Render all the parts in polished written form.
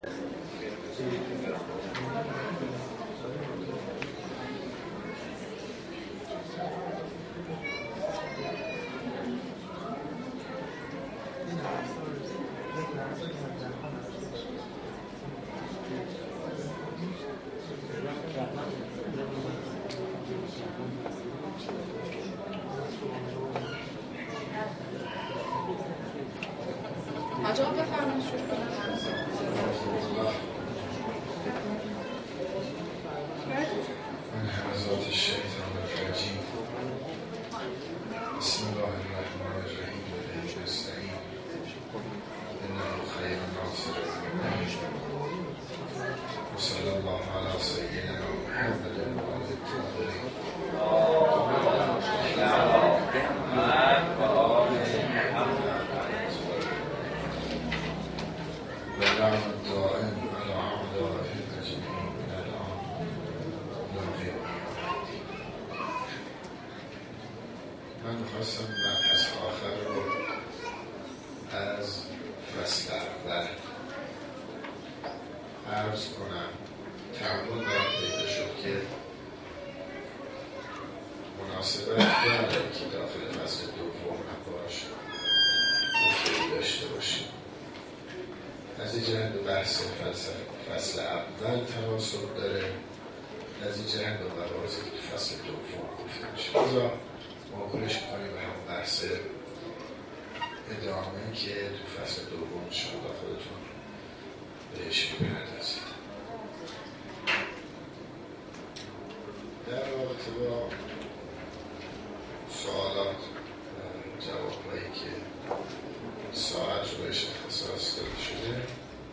آقا بفرمایید شروع کنم. من همزات الشیطان الرجیم بسم الله الرحمن الرحیم و به نستعین انه خیر ناصر و صلی الله علی سیدنا محمد و آله الطاهرین و لعن الدائم علی اعدائهم اجمعین من الان الی یوم الدین. من می‌خواستم مبحث آخر رو از فصل اول عرض کنم. تعمل برام پیدا شد که مناسبت داره که داخل فصل دوم نباش گفتگو داشته باشیم. از این جهت به بحث فصل اول تناسب داره، از این جهت به مباحثی که تو فصل دوم گفته میشه. لذا موقعش کنیم به هم بحث ادامه که تو فصل دوم انشاءالله خودتون بهش بپردازید. در رابطه با سوالات و جوابهایی که ساعت رو بهش اختصاص داده شده،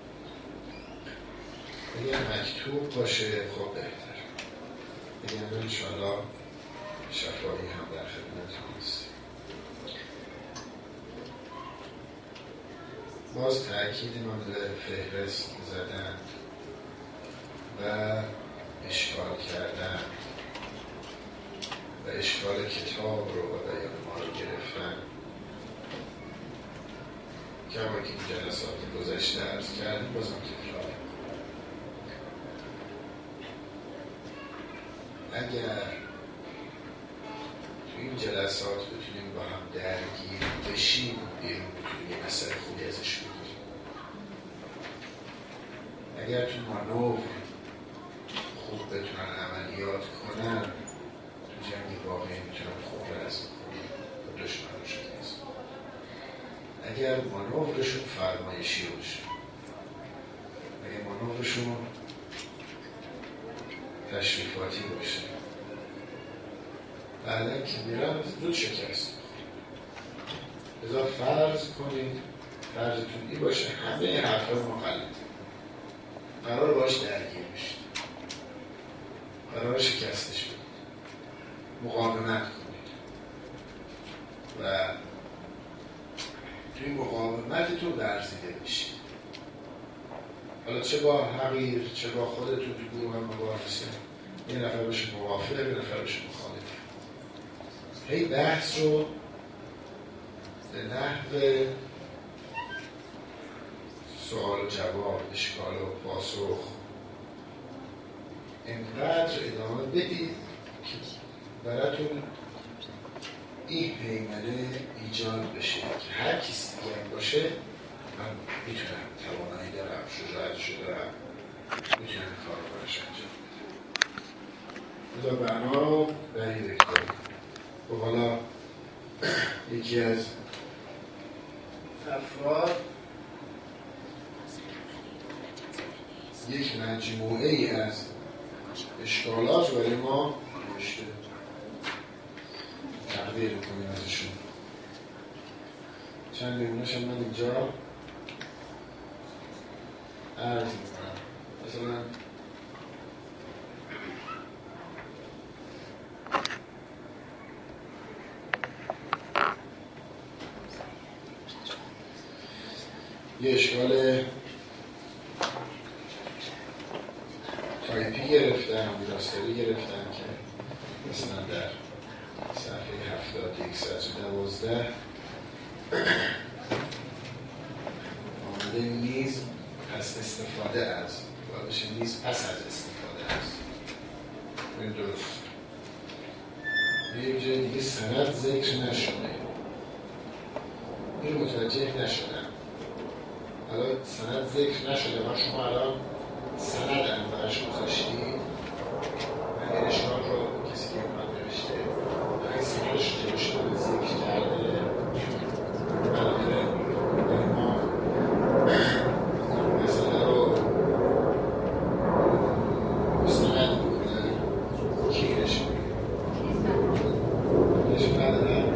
اگر مکتوب باشه خب بهتر، اگر انشاءالله شفایی هم در خدمتتون هستیم. باز تأکید من به فهرست زدن و اشکال کردن و اشکال کتاب رو و بیان ما رو گرفتن، کما که این جلسات گذشته عرض کردیم بازم تکرار. اگر تو این جلسات بتونیم با هم درگیر بشیم بیرون بتونیم یه مسئله خوبی ازش بگیریم. اگر تو مانور خوب بتونن عملیات کنن تو جنگ واقعی میتونن خوب رزم کنن و دشمن رو شکست. اگر مانورشون فرمایشی باشه، اگر مانورشون تشریفاتی باشه، بعدن که میرن زود شکست. لذا فرض کنید فرضتون این باشه همه حرفا مغلطه، قرار باش درگیر بشید، قرار شکستش بدید، مقاومت کنید و توی مقاومتتون ورزیده بشید. حالا چه با حقیر چه با خودتون تو گروه هم مباحثه، یه نفر بشه موافق یه نفر بشه مخالف. هی بحث رو به نحو سوال و جواب، اشکال و پاسخ اینقدر ادامه بدید که براتون این پیمنه ایجاد بشه که هر کسی دیگه هم باشه من میتونم، توانایی دارم، شجاعتشو دارم، میتونم کار رو برش انجام بدم. لذا بنا رو بری بکنیم. و حالا یکی از افراد یک مجموعه ای از اشکالات برای ما نوشته، تقدیر میکنیم ازشون. چند نمونه‌اش هم من اینجا عرض میکنم. مثلا یه اشکال تایپی گرفتن، ویراستری گرفتن که مثلا در صفحه 70-112 آمده نیز پس استفاده از واژه نیست، پس از استفاده از. این درست. یه جای دیگه سند ذکر نشده. این متوجه نشدم. حالا سند ذکر نشده، ما شما الان سند انبارش گذاشتید اگر اشکال رو کسی که اومد نوشته اگر سندش جلوش رو ذکر کرده بنابراین ما مسئله رو مستند بکنن کیرش ندارم.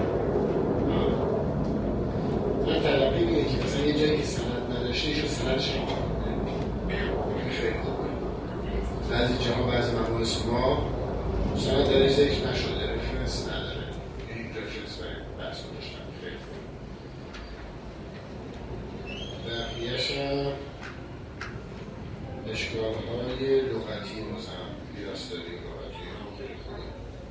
من تلقی میگه که مثلا یه جایی که سند نداشته ایشون سندش رو خیلی خوبه. بعضی جاها بعضی مباحث ما سند درش ذکر نشده، رفرنس نداره. این رفرنس برای بحث داشتن خیلی خوب. بقیه‌اش هم اشکال‌های لغتی مزم ویراستاری لغتی هم خیلی خوبه.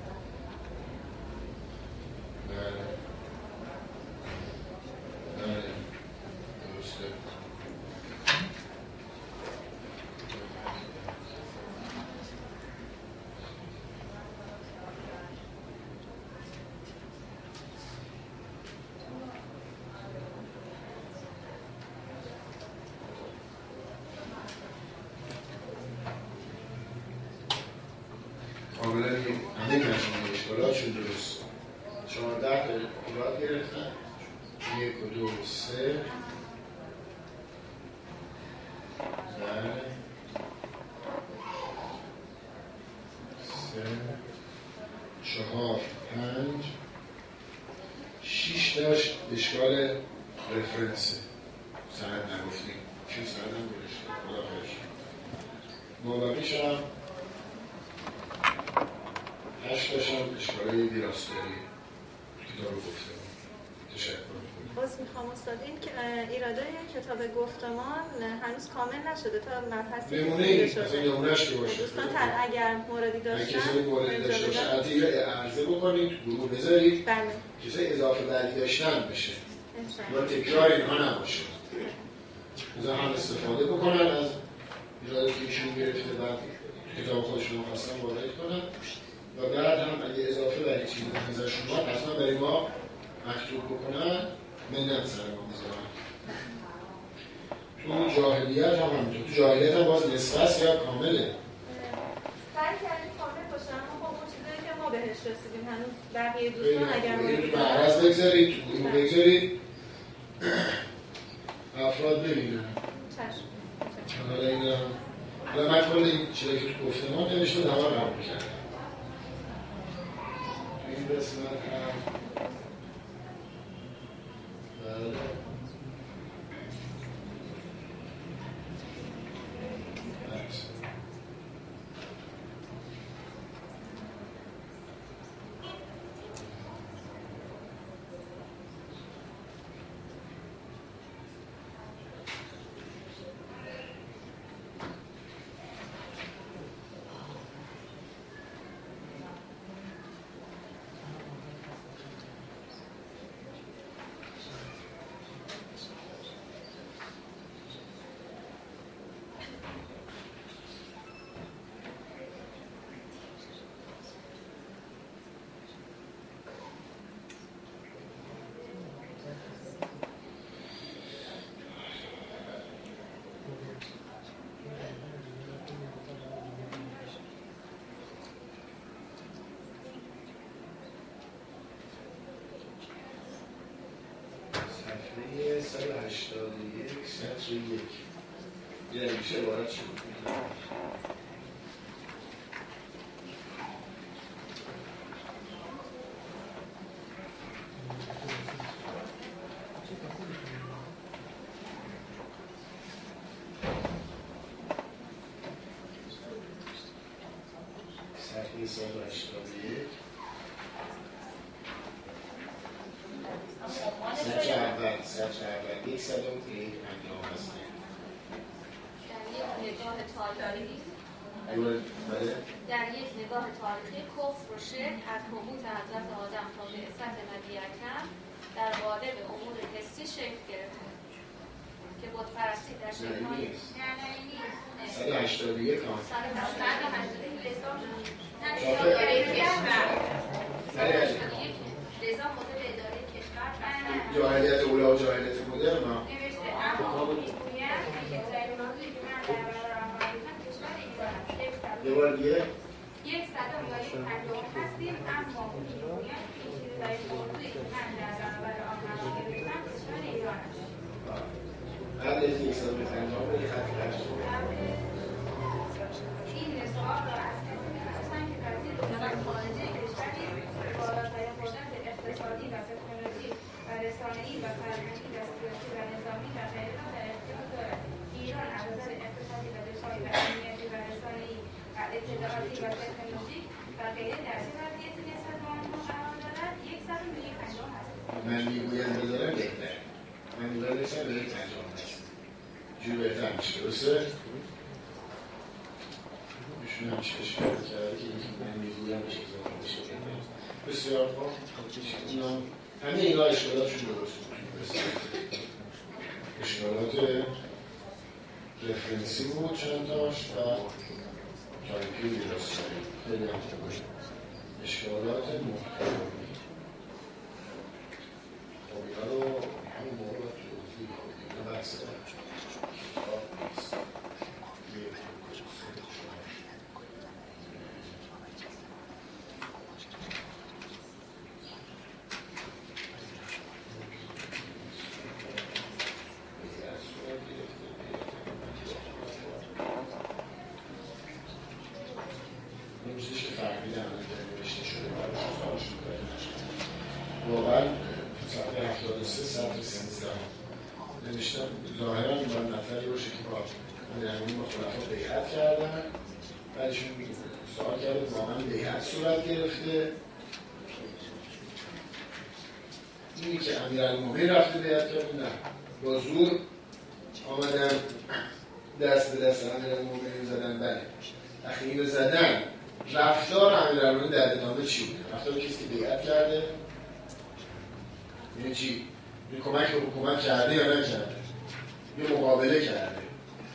درسته. کاملا همه مجموعه اشکالاتشون درست. 14 تا اشکالات گرفتن. 1 و 2 و 3 بله 3 4 5 6 تاش اشکال رفرنسه. سند نگفتیم. چون سند هم گرشته خدا خیرش. مابقیش هم 8 تاش هم اشکالای ویراستاری کتاب گفته. تشکر. باز میخوام استاد این که ایراده کتاب گفتمان هنوز کامل نشده تا مبحثی نمونه مثلا نمونهش که باشه دوستان اگر موردی داشتن کسی موردی داشته باشه عطیه عرضه بکنید گروه بذارید بله کسی اضافه بعدی داشتن بشه یا تکرار اینها نباشه مثلا هم استفاده بکنن از ایراده که ایشون گرفته بعد کتاب خودشون خواستن وارد کنن و بعد هم اگه اضافه برای چیزی ازشون ما حتما برای ما مکتوب بکنن منت سر ما بذارن. تو جاهلیت هم همینطور. تو جاهلیت هم باز نصفه یا کامله. سعی کردیم کامل باشه اما خب اون چیزایی که ما بهش رسیدیم هنوز بقیه دوستان اگر تو معرض بگذارید تو گروه بگذارید افراد ببینن. چشم. حالا این حالا من کل این چیزایی که تو گفتمان نوشته همه قبول کردم. این قسمت هم بله صفحه 181 سطر 1 یه میشه عبارت شد صفحه 181 سطر اول 101 انجام هستیم. در یک نگاه تاریخی کفر و شرک از حبوط حضرت آدم تا بعثت نبی اکرم در قالب امور حسی شکل گرفته که بت پرستی در شکل‌های نیست. نه نیست 181 هم 181 نظام مدل اداره کشور جاهلیت اولا و جاهلیت مدرن ها نوشته اما میگوید که تکنولوژی که من در برابر آنها دیدم کشور ایران است. یه بار دیگه 100 یا 150 هستیم اما میگوید که این چیزی برای موضوعی که من در برابر آنها دیدم کشور ایران است. قبل از 150 به خط کشت این سوال را از کسی می‌پرسم که وزیر امور خارجه کشوری بالاترین قدرت اقتصادی و تکنولوژی و رسانه‌ای و فرهنگی و سیاسی و نظامی و غیره را در اختیار دارد. ایران از نظر اقتصادی و دفاعی و امنیتی و رسانه‌ای و اطلاعاتی و تکنولوژیک و غیره در چه وضعیتی نسبت به آنها قرار دارد 150 هست. من میگویم بذارم بهتر من میگویم بسیار به 150 هست جور بهتر میشه درسته؟ ایشون هم چه اشکال کرده که من میگویم بشه بشه بسیار خوب همه اینا اشکالاتشون درست اشکالات رفرنسی بود چند تاش و تایپی درست خیلی هم خوب اشکالات محتوامی خب اینا رو همون موقع باید توضیح کنیم اینا بحث کتاب نیست واقعا صفحه 73 صفحه 13 نوشتم ظاهرا این باید مطلبی باشه که با امیرالمومنین با خلفا بیعت کردن بعدشون سوال کرده واقعا بیعت صورت گرفته اینی که امیرالمومنین رفته بیعت کرده نه با زور آمدن دست به دست امیرالمومنین زدن بله وقتی اینو زدن رفتار امیرالمومنین در ادامه چی بوده؟ رفتار کسی که بیعت کرده یعنی چی؟ این کمک به حکومت کرده یا نکرده؟ یه مقابله کرده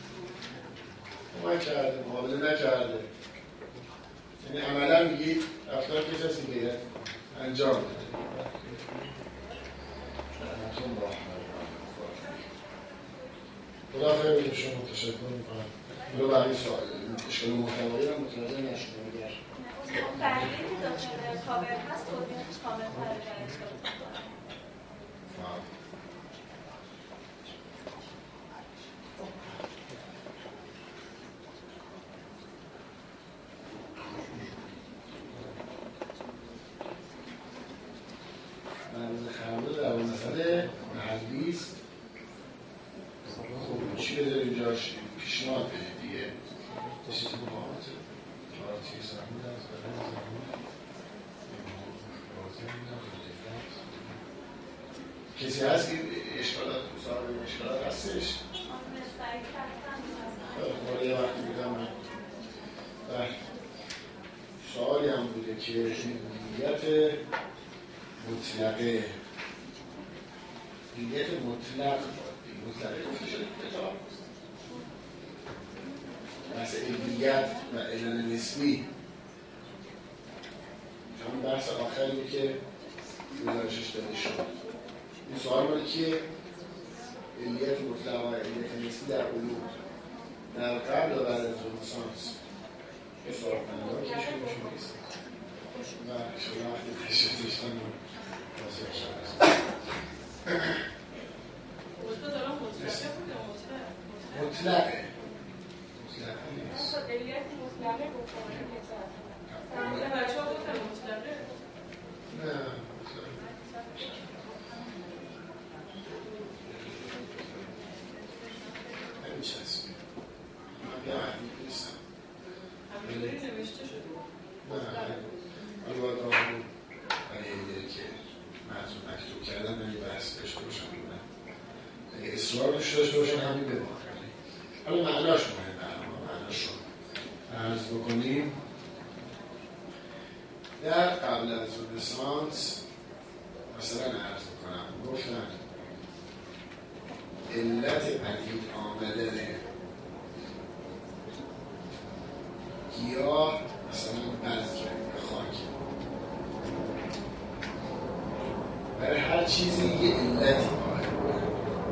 کمک کرده، مقابله نکرده یعنی عملا میگید رفتار کسی هست که بیعت انجام داده خدا خیلی به شما تشکر میکنم برای برای سوال اشکال محتوایی رو متوجه نشده میگر برگه که داخل کاور هست توضیحش کامل تر در اشکال مرموز خرموز در مسئله محلی است خب چی بذار اینجاش پیشنهاد بده دیگه چیزی مقامت کارتی زمین از برای زمین کسی هست که اشکالات صاحب اشکالات هستش؟ یه وقتی بودم من سوالی هم بوده که مدیریت مطلقه مدیریت مطلقه گفته شده کتاب بحث علمیت و علم نسبی همون بحث آخری که گزارشش داده شد این سوال مالی که علمیت مطلق و علمیت نسبی در علوم در قبل و بعد از رنسانس یه سوال کننده که شده نیست و شما وقتی تشریف داشتن واسه شد مطلقه نیست علمیت مطلقه گفتن بچه ها گفتن مطلقه نه نمیچسبه من یه عدید نیستم همینطوری نوشته شده من باید آمون برای که مرزون مکتوب کردن من یه بحث داشته باشم اگه اصرار داشته باشن همین بمانه حالا معناش مهمه معناش رو عرض بکنیم در قبل از رنسانس مثلا عرض بکنم گفتن علت پدید آمدن گیاه مثلا بذر خاک، برای هر چیزی یه علتی باید بود.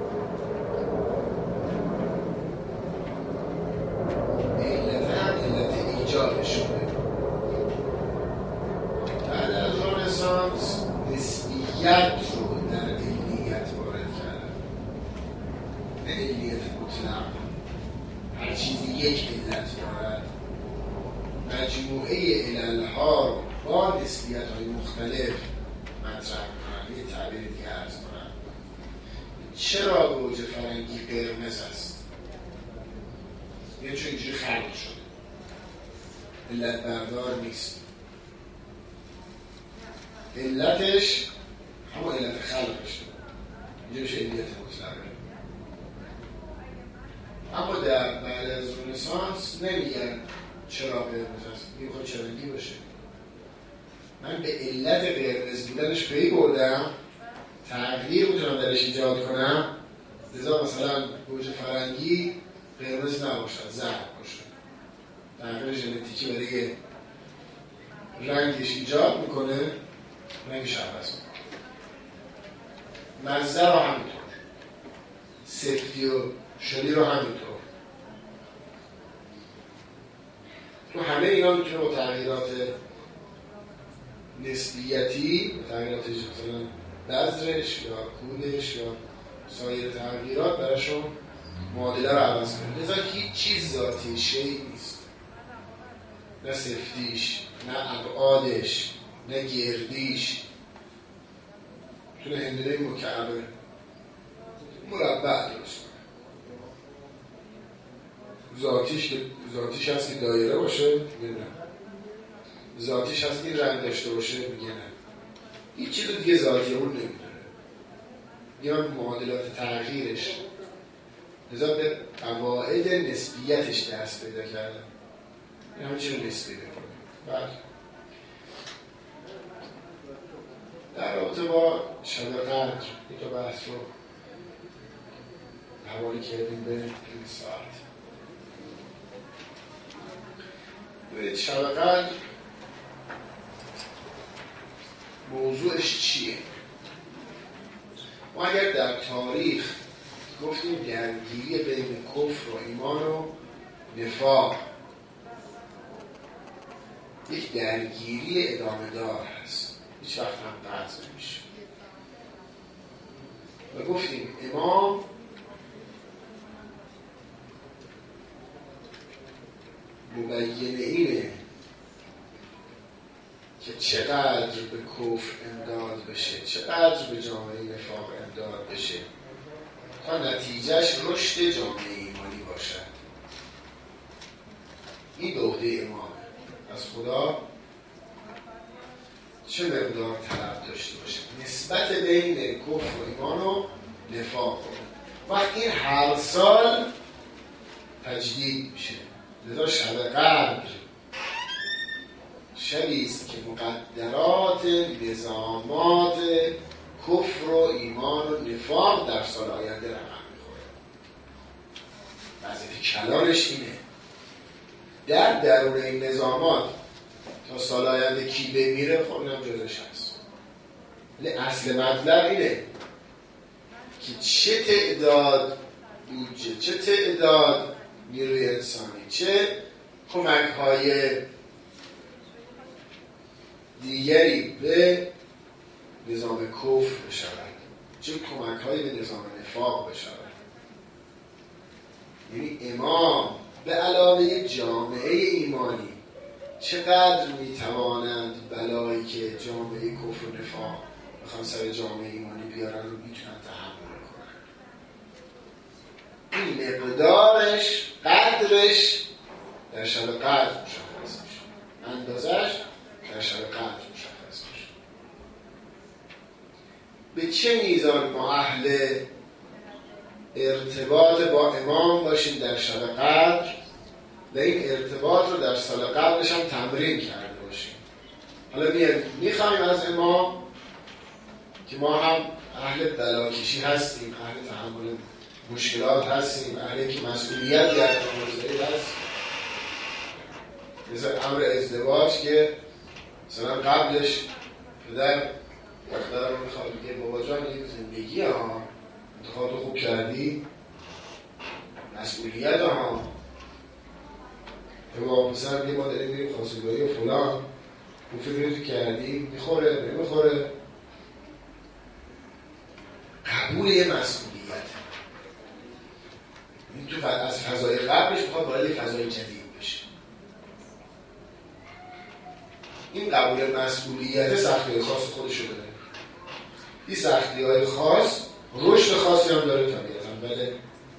علت هم علت ایجادش شده. بعد از رنسانس نسبیت رو در علیت وارد کردن، نه علیت مطلق. هر چیزی یک علت دارد، مجموعه عللها رو با نسبیت‌های مختلف مطرح کنن. یه تعبیر دیگه عرض کنن، چرا گوجه فرنگی قرمز است؟ یعنی چون اینجوری خلق شده، علت بردار نیست. علتش همون علت خلقش، اینجا میشه علت مطلقه. اما در بعد از رنسانس نمیگن چرا قرمز است، میخواد چرنگی باشه. من به علت قرمز بودنش پی بردم، تغییر میتونم درش ایجاد کنم، لذا مثلا گوجه فرنگی قرمز نباشد، زرد باشه. تغییر ژنتیکی برای رنگش ایجاد میکنه، رنگش عوض میکنه. مزه رو همینطور، سفتی و شلی رو همینطور. تو همه اینا میتونه با تغییرات نسبیتی، تغییرات مثلا بذرش یا کودش یا سایر تغییرات براشون معادله رو عوض کنه. لذا هیچ چیز ذاتی شیئی نیست، نه سفتیش، نه ابعادش، نه گردیش. میتونه هندونه مکعب مربع درست کنه. ذاتیش هست که دایره باشه، میگه نه. ذاتیش هست که رنگ داشته باشه، میگه نه. هیچ چیز دیگه ذاتی اون نمیدونه. یا معادلات تغییرش، لذا به قواعد نسبیتش دست پیدا کردن. این همه چی رو نسبی بکنه. بعد در رابطه با شب قدر یک تا بحث رو حوالی کردیم به این ساعت. ببینید شب قدر موضوعش چیه؟ ما اگر در تاریخ گفتیم درگیری بین کفر و ایمان و نفاق یک درگیری ادامه دار هست، هیچ وقت هم قطع نمیشه. و گفتیم امام مبین اینه که چقدر به کفر امداد بشه، چقدر به جامعه نفاق امداد بشه تا نتیجهش رشد جامعه ایمانی باشد. این به عهده امامه. از خدا چه مقدار طلب داشته باشه نسبت بین کفر و ایمان و نفاق. وقت این هر سال تجدید میشه. لذا شب قدر شبی است که مقدرات نظامات کفر و ایمان و نفاق در سال آینده رقم میخوره. وظیفه کلانش اینه در درون این نظامات تا سال آینده کی بمیره، خب اینم جزش هست. ولی اصل مطلب اینه که چه تعداد بودجه، چه تعداد نیروی انسانی، چه کمک‌های دیگری به نظام کفر بشود، چه کمک‌هایی به نظام نفاق بشود. یعنی امام به علاوه جامعه ایمانی چقدر میتوانند بلایی که جامعه کفر و نفاق بخوان سر جامعه ایمانی بیارن رو میتونن تحمل کنن. این مقدارش، قدرش در شب قدر مشخص میشه، اندازش در شب قدر مشخص میشه. به چه میزان ما اهل ارتباط با امام باشیم در شب قدر و این ارتباط رو در سال قبلش هم تمرین کرده باشیم. حالا میخوایم از امام که ما هم اهل بلاکشی هستیم، اهل تحمل مشکلات هستیم، اهل که مسئولیت در موضوعی هست، مثل امر ازدواج که مثلا قبلش پدر دختر رو میخواد بگه بابا جان این زندگی ها انتخابات خوب کردی، مسئولیت ها بابا مثلا بگه ما داریم میریم خواستگاهی و فلان، اون فکرتو کردی میخوره نمیخوره. قبول یه مسئولیت این تو از فضای قبلش میخواد وارد فضای جدید بشه. این قبول مسئولیت سختی‌های خاص خودشو داره. این سختی‌های خاص رشد خاصی هم داره طبیعتاً، بله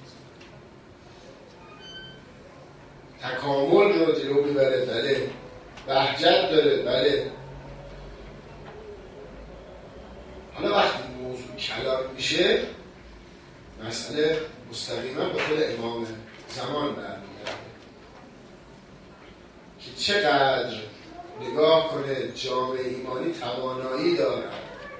تکامل رو جلو میبره، بله بهجت داره، بله. حالا وقتی موضوع کلام میشه مسئله مستقیما به خود امام زمان برمیگرده که چقدر نگاه کنه جامعه ایمانی توانایی دارد،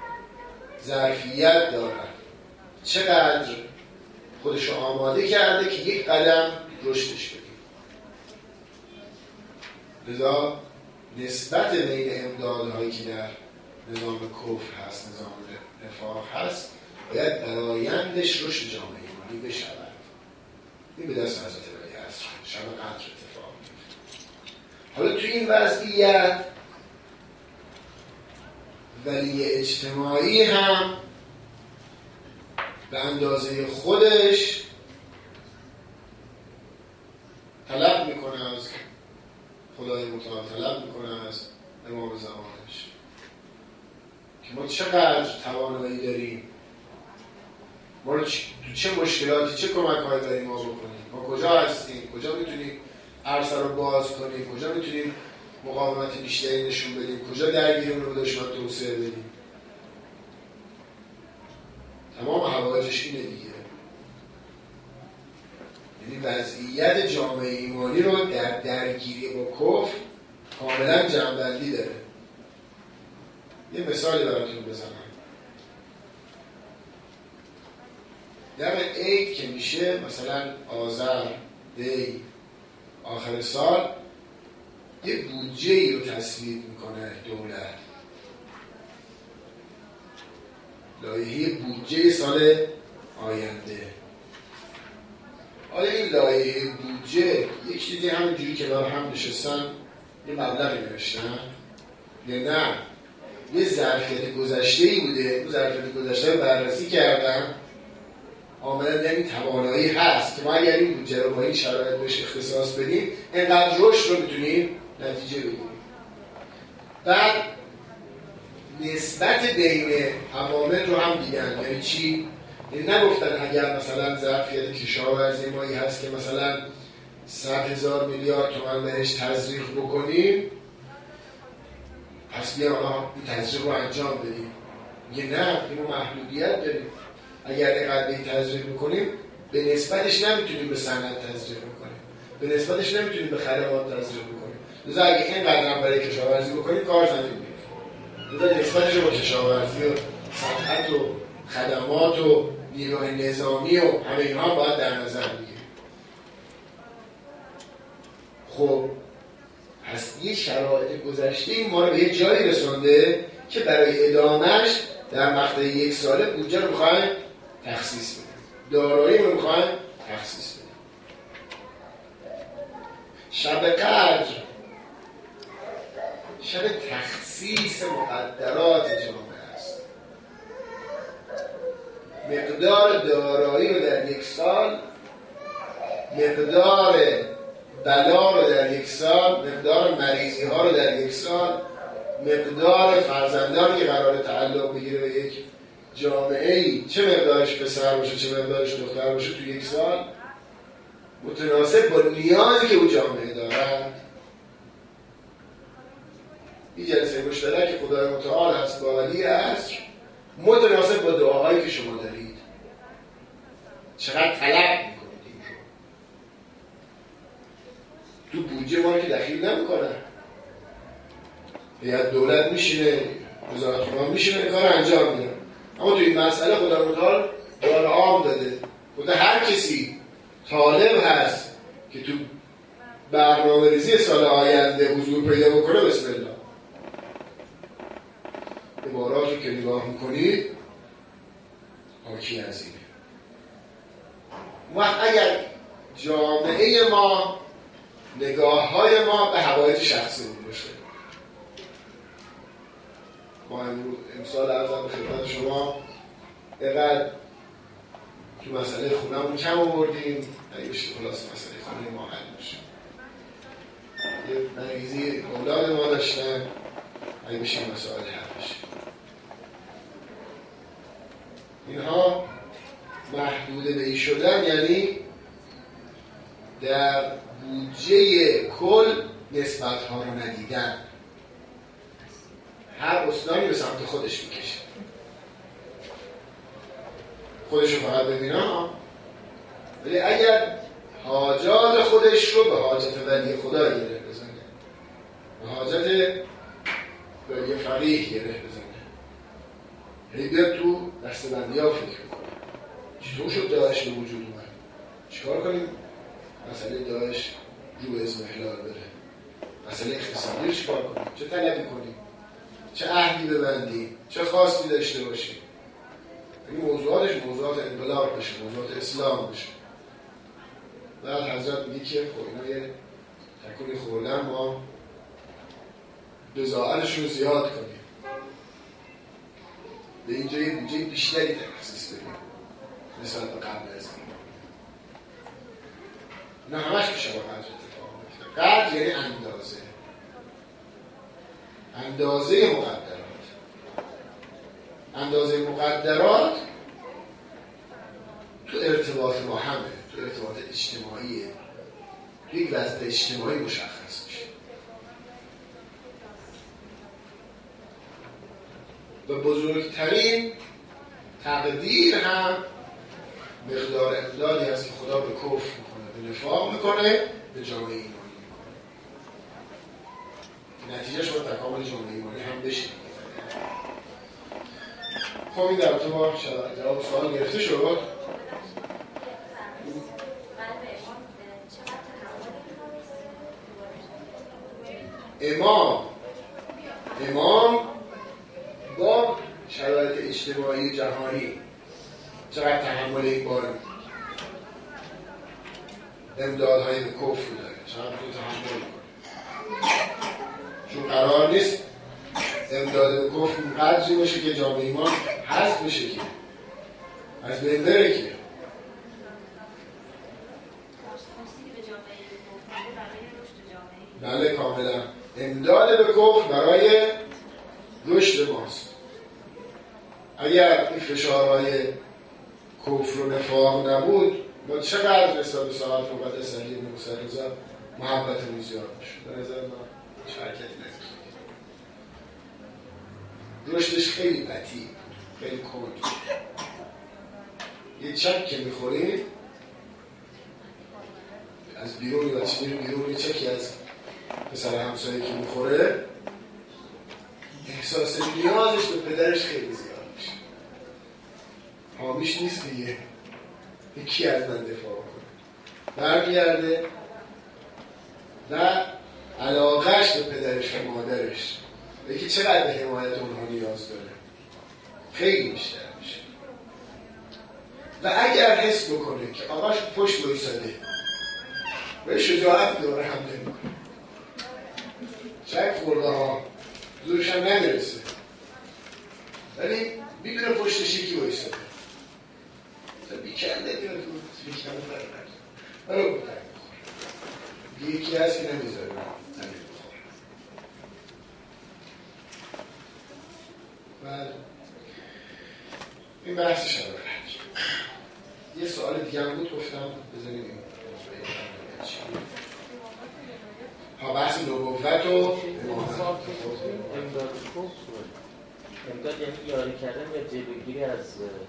ظرفیت دارد، چقدر خودشو آماده کرده که یک قدم رشدش بده. لذا نسبت بین امدادهایی که در نظام کفر هست، نظام رفاه هست، باید برآیندش رشد جامعه ایمانی بشود. این به دست حضرت ولی هست، شب قدر اتفاق میفته. حالا توی این وضعیت ولی اجتماعی هم به اندازه خودش طلب میکنه از خدای متعال، طلب میکنه از امام زمانش که ما چقدر توانایی داریم، ما رو تو چه مشکلاتی، چه کمک‌هایی داریم ما بکنیم، ما کجا هستیم، کجا میتونیم عرصه رو باز کنیم، کجا میتونیم مقاومت بیشتری نشون بدیم، کجا درگیرمون رو به دشمن توسعه بدیم. تمام حوایجش اینه دیگه. یعنی وضعیت جامعه ایمانی رو در درگیری با کفر کاملا جمع‌بندی داره. یه مثالی براتون بزنم. در عید که میشه مثلا آذر، دی، آخر سال یه بودجه‌ای رو تصویب میکنه دولت، لایحه بودجه سال آینده. آیا این لایحه بودجه یک چیزی همینجوری که داره هم نشستن یه مبلغی نوشتن یا نه یه ظرفیت گذشته‌ای بوده، اون ظرفیت گذشته رو بررسی کردن، عاملا یعنی توانایی هست که ما اگر این بودجه رو با این شرایط بهش اختصاص بدیم اینقدر رشد رو میتونیم نتیجه بگیریم. بعد نسبت بین عوامل رو هم دیدن. یعنی چی؟ یعنی نگفتن اگر مثلا ظرفیت کشاورزی مایی هست که مثلا 100,000 میلیارد تومان بهش تزریق بکنیم پس بیا این تزریق رو انجام بدیم. میگه نه، اینو محدودیت داریم. اگر اینقدر به این تزریق بکنیم به نسبتش نمیتونیم به صنعت تزریق بکنیم، به نسبتش نمیتونیم به خدمات تزریق بکنیم. لذا اگه اینقدر هم برای کشاورزی بکنیم کار زمین میفته. لذا نسبتش رو با کشاورزی و صنعت و خدمات و نیروی نظامی و همه اینها باید در نظر بگیریم. خب پس یه شرایط گذشته ما رو به یه جایی رسونده که برای ادامهش در مقطع 1 ساله بودجه رو میخوایم تخصیص بدیم، دارایی رو میخوایم تخصیص بدیم. شب قدر شب تخصیص مقدرات جامعه است. مقدار دارایی رو در 1 سال، مقدار بلا رو در 1 سال، مقدار مریضی ها رو در 1 سال، مقدار فرزندانی که قرار تعلق بگیره به یک جامعه‌ای، چه مقدارش پسر باشه چه مقدارش دختر باشه، تو 1 سال متناسب با نیازی که اون جامعه دارد. این جلسه مشترک خدای متعال هست با ولی عصر متناسب با دعاهایی که شما دارید. چقدر طلب میکنید این رو تو بودجه ما که دخیل نمیکنه. هیئت دولت میشینه، وزارت امور میشینه کار انجام میده، اما تو این مسئله خدای متعال دار عام داده. خود هر کسی طالب هست که تو برنامه‌ریزی سال آینده حضور پیدا بکنه بسم الله. عباراتی که نگاه میکنید حاکی از اینه. وقت اگر جامعه ما نگاه های ما به حوادث شخصی باشه، ما امسال عرضم به خدمت شما اینقدر تو مسئله خونه‌مون کم آوردیم، اگه بشه خلاص مسئله خونه ما حل بشه. یه مریضی اولاد ما داشتن، اگه بشه این مسائل حل بشه. اینها محدوده به این شدن یعنی در بودجه کل نسبت ها رو ندیدن. هر استانی به سمت خودش میکشه، خودش رو فقط ببینه، ولی اگر حاجات خودش رو به حاجت ولی خدا گره بزنه، به حاجت ولی فقیه گره بزنه، هی بیاد تو دستبندی ها فکر میکنه چطور شد داعش به وجود اومد، چیکار کنیم مسئله داعش رو ازمهلال بره، مسئله اقتصادی رو چیکار کنیم، چه طلبی کنیم، چه عهدی ببندیم، چه خواستی داشته باشیم. این موضوعاتش موضوعات انقلاب بشه، موضوعات اسلام بشه. بعد حضرت میگه که خب اینا یه تکونی خوردن، ما بضاعتش رو زیاد کنیم، به اینجا یه بودجه بیشتری تخصیص بدیم نسبت به قبل از این. اینا همش میشه با قدر اتفاق میفته. قدر یعنی اندازه مقدرات. اندازه مقدرات تو ارتباط ما همه، تو ارتباط اجتماعیه، تو یک وضع اجتماعی مشخص میشه و بزرگترین تقدیر هم مقدار امدادی هست که خدا به کفر میکنه، به نفاق میکنه، به جامعه ایمانی میکنه. نتیجهش باید تکامل جامعه ایمانی هم بشه. خب این در تو با جواب سوال گرفته شد. امام با شرایط اجتماعی جهانی چقدر تحمل این بار امدادهای به کفر داره، چقدر تو تحمل کنه، چون قرار نیست امداد به کفر قدری باشه که جامعه ایمان حذف بشه، که از بین بره، که بله کاملا امداد به کفر برای رشد ماست. اگر این فشارهای کفر و نفاق نبود، ما چقدر نسبت به ساعت مقدس علی بن موسی رضا محبتمون زیاد میشد. به نظر من حرکتی نزدیک رشدش خیلی بطیء، خیلی کند. یه چک که میخورید از بیرونی و چه بیرونی چکی از پسر همسایه که میخوره، احساس نیازش به پدرش خیلی زیاد میشه. حامیش نیست که یکی از من دفاع کنه، برمیگرده و علاقهش به پدرش و مادرش، یکی چقدر به حمایت اونها نیاز داره، خیلی بیشتر میشه. و اگر حس بکنه که آقاش پشت بایستاده به شجاعت داره حمله میکنه، چک خورده ها زورش هم نمیرسه، ولی میدونه پشتش یکی بایستاده، بیکنده دیره تو بیکنده فرد برو بودن بخوره، یکی هست که نمیذاره زمین بخوره. بله این بحث شبه یه سوال دیگه هم بود گفتم بذاریم این ها بحث نبوت و امامت. امداد یعنی یاری کردن یا جلوگیری از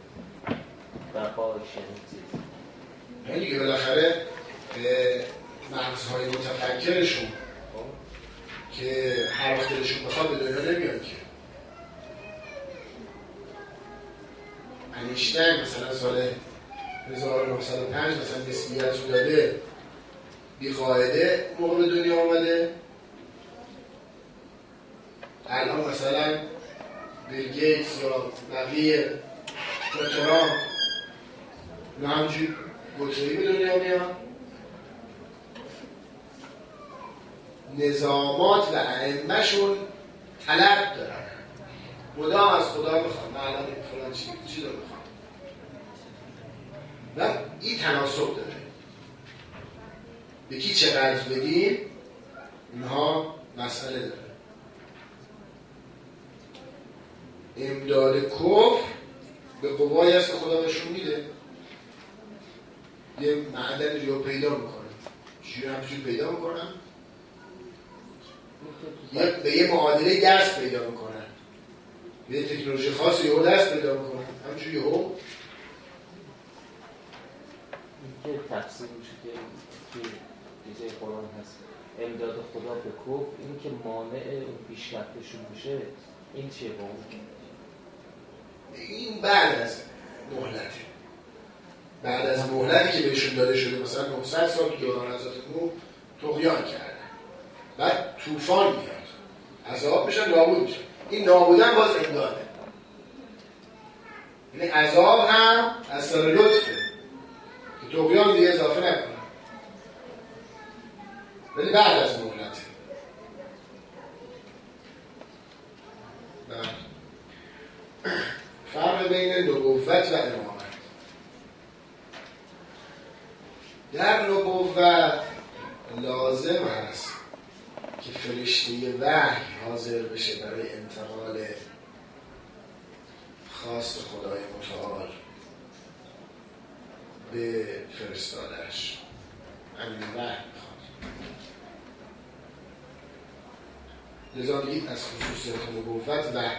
بقای شنید یعنی دیگه بالاخره مغزهای متفکرشون که هر وقت دلشون بخواد به دنیا نمیاد که. انیشتین مثلا سال 1905 مثلا نسبیت رو داده، بی قاعده موقع به دنیا آمده. الان مثلا بیل گیتس یا بقیه دکتران اینا همجوری گوته‌ای به دنیا میان. نظامات و ائمه‌شون طلب دارن، مدام از خدا میخوان من الان فلان چی رو میخوام و این تناسب داره. به کی چقدر بدیم اینها مسئله داره. امداد کفر به قوایی هست که خدا بهشون میده. یه معدن رو پیدا میکنه، چیزی همچنین پیدا میکنن، به یه معادله دست پیدا میکنن، یه تکنولوژی خاصی یهو دست پیدا میکنن، همچنین یهو این که تفسیر میشه که توی دیزه قرآن هست امداد خدا به کفر، این که مانع اون پیشرفتشون میشه، این چیه با اون؟ این بعد از مهلته، بعد از مهلتی که بهشون داده شده، مثلا 900 سال که دوران حضرت نوح طغیان کردن، بعد طوفان میاد، عذاب میشن، نابود میشن. این نابودن باز امداده، یعنی عذاب هم از سر لطفه که طغیان دیگه اضافه نکنن، ولی بعد از مهلته. فرق بین نبوت و امامت. در نبوت لازم هست که فرشته وحی حاضر بشه برای انتقال خواست خدای متعال به فرستادش. همین وحی میخواد. لذا میگید از خصوصیت نبوت وحی.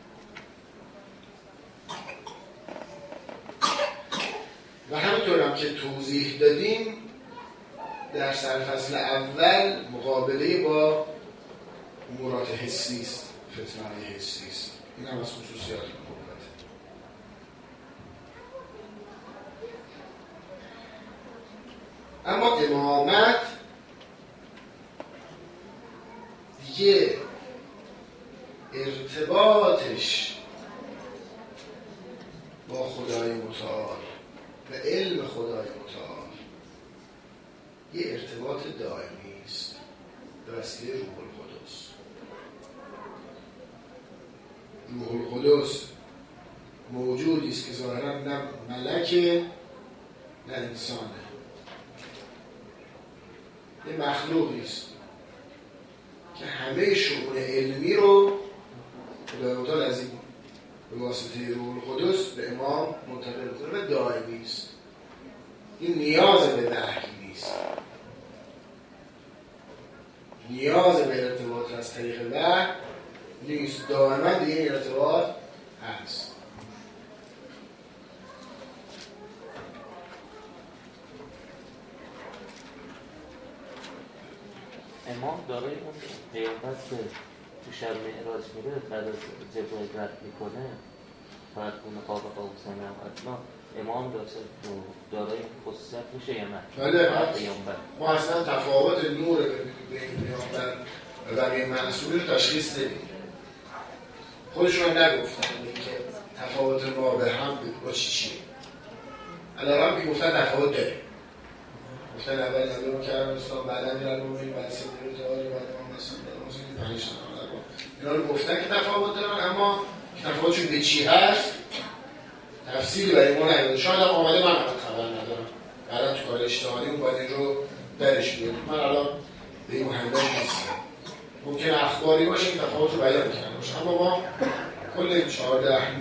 و همونطور هم که توضیح دادیم در سرفصل اول مقابله با امورات حسی است، فتنه‌های حسی است. این هم از خصوصیات نبوت. اما امامت دیگه ارتباطش با خدای متعال و علم خدای متعال یه ارتباط دائمی است به وسیله روح القدس. روح القدس موجودی است که ظاهراً نه ملکه نه انسانه، یه مخلوقی است که همه شؤون علمی رو خدای متعال از این به واسطه روح القدس به امام منتقل می‌کنه و دائمی است. این نیاز به وحی نیست، نیاز به ارتباط از طریق وحی نیست، دائما دیگه این ارتباط هست. امام دارای اون پیامبر که تو شب معراج میره بعد از جبرائیل رد میکنه فقط اون قاب قوسین هم ادنا، امام دارای خصوصیت میشه یا نه؟ بله، ما اصلا تفاوت نور بین پیامبر و بقیه معصوم رو تشخیص نمیدیم. خودشون هم نگفتن که تفاوت ما به هم با چیه. الان هم گفتن تفاوت داریم، گفتن اول نبی مکرم اسلام، بعدا میرن مومین، بعد صدیق تهاری، بعد امام اسلام، بعد مسلم، پنج اینا رو گفتن که تفاوت دارن، اما تفاوتشون به چی هست تفصیلی برای ما نمیده. شاید هم آمده من خبر ندارم، بعدا تو کار اجتماعی باید این رو درش بیاریم. من الان به این مهندس نیستم، ممکن اخباری باشه این تفاوت رو بیان کرده باشه، اما ما کل 14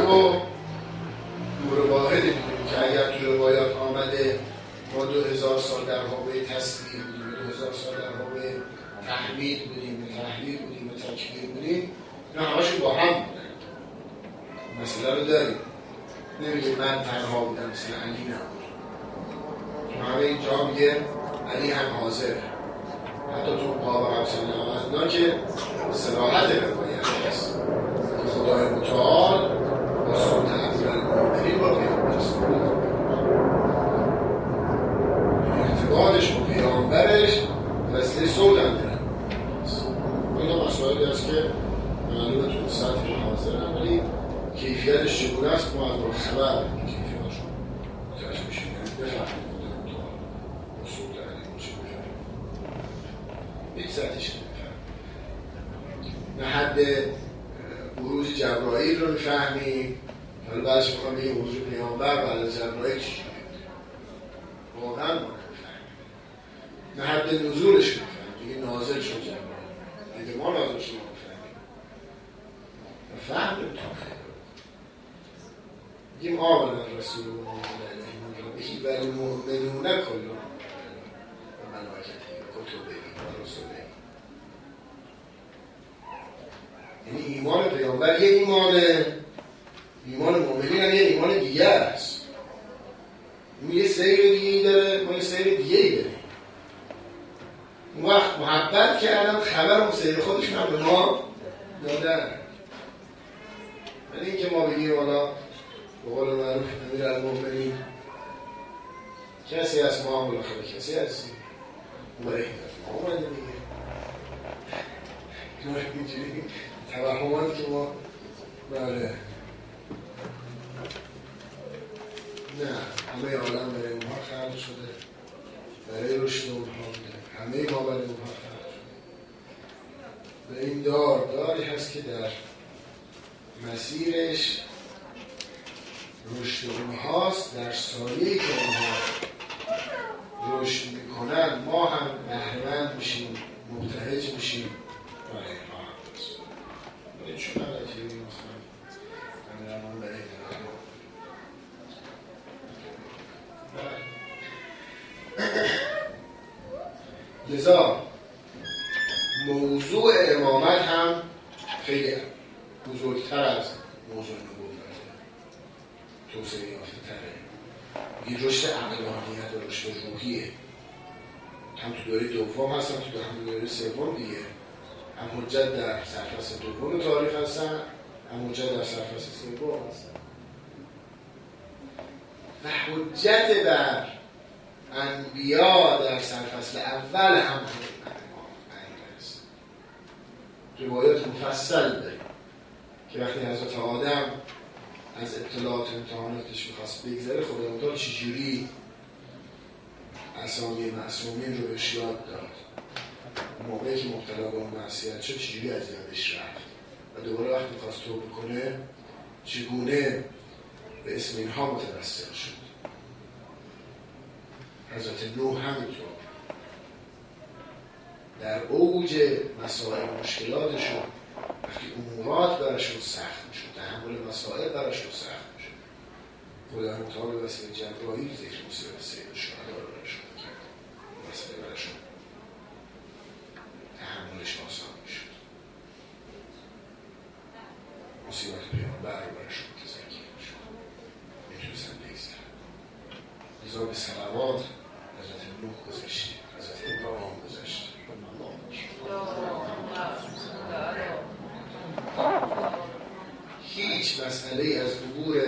نور واحد میدونیم که اگر تو روایات آمده ما 2000 سال در حوبه تسبیح بودیم، 2000 سال در حوبه تحمید بودیم، تحلیل بودیم، تکبیر بودیم، اینا همشون با هم بودن. مسئله رو داریم، نمیگه من تنها بودم مثل علی نبود. همه اینجا میگه علی هم حاضره، حتی تو باب قبصه نمازنا که صلاحت روایت هست که خدای متعال با سلطه افضل المؤمنین با پیامبر مسائلی هست که معلومه تو سطح حاضرم، ولی کیفیتش چگونه است ما از خبر کیفیتش رو متوجه میشیم، یعنی بفهمیم بودن تو اصول تعلیم چه بفهمیم هیچ سطحش نمیفهمیم، نه حد بروز جبرائیل رو میفهمیم. حالا بعدش میخوام بگیم بروز پیامبر بعد از جبرائیل چی شد واقعا ما نمیفهمیم، نه حد نزولش رو میفهمیم، دیگه نازل شد جبرائیل، اگه ما نازل شد میفهمیم فهمیم تا خیلی بگیم آمن رسول الله ولی مؤمنونه کلون و ملائکته و کتبه و رسوله، یعنی ایمان پیامبر یه ایمان مؤمنین هم یه ایمان دیگه است، اون یه سیر دیگه‌ای داره، ما یه سیر دیگه‌ای داره. اون وقت محبت کردن خبر اون سیر خودشون هم به ما دادن، ولی اینکه ما بگیم حالا به قول معروف امیرالمؤمنین کسی از ما هم بالاخره کسی هستی اون برای این دفعه ما اومده دیگه اینجوری توهمات که ما بله نه همه عالم برای اونها خلق شده، برای رشد اونها بوده، همه ما برای اونها خلق شده. و این داری هست که در مسیرش رشد اونهاست، در ثانیه‌ای که اونها رشد میکنن ما هم بهره‌مند میشیم، مبتهج میشیم برای اینها هم هست. ولی چون علتی مثلا امیرالمؤمنین برای اینها لذا موضوع امامت هم خیلی بزرگتر از موضوع نبوت توسعه یافته تره، این رشد عقلانیت و رشد روحیه، هم تو دوره دوم هستن تو هم دوره سوم دیگه، هم حجت در سرفصل دوم تاریخ هستن، هم حجت در سرفصل سوم هستن و حجت بر انبیا در سرفصل اول هم هست. روایات مفصل داریم که وقتی حضرت آدم از ابتلاعات امتحاناتش میخواست بگذره خدا متعال چجوری اسامی معصومین رو بهش یاد داد، موقعی که مبتلا به اون معصیت شد چجوری از یادش رفت و دوباره وقتی میخواست توبه کنه چگونه به اسم اینها متوسل شد. حضرت نوح همینطور در اوج مسائل مشکلاتشون وقتی امورات براشون سخت میشد، تحمل مسائل براشون سخت میشد، خدا متعال به وسیله جبرائیل ذکر موسی و سید الشهدا رو براشون کرد، مسئله براشون تحملش آسان میشد، مصیبت پیامبر رو براشون تذکر میشد، میتونستن بگذرن. لذا به صلوات حضرت نوح گذشت، حضرت ابراهیم گذشت، هیچ مسئله از عبور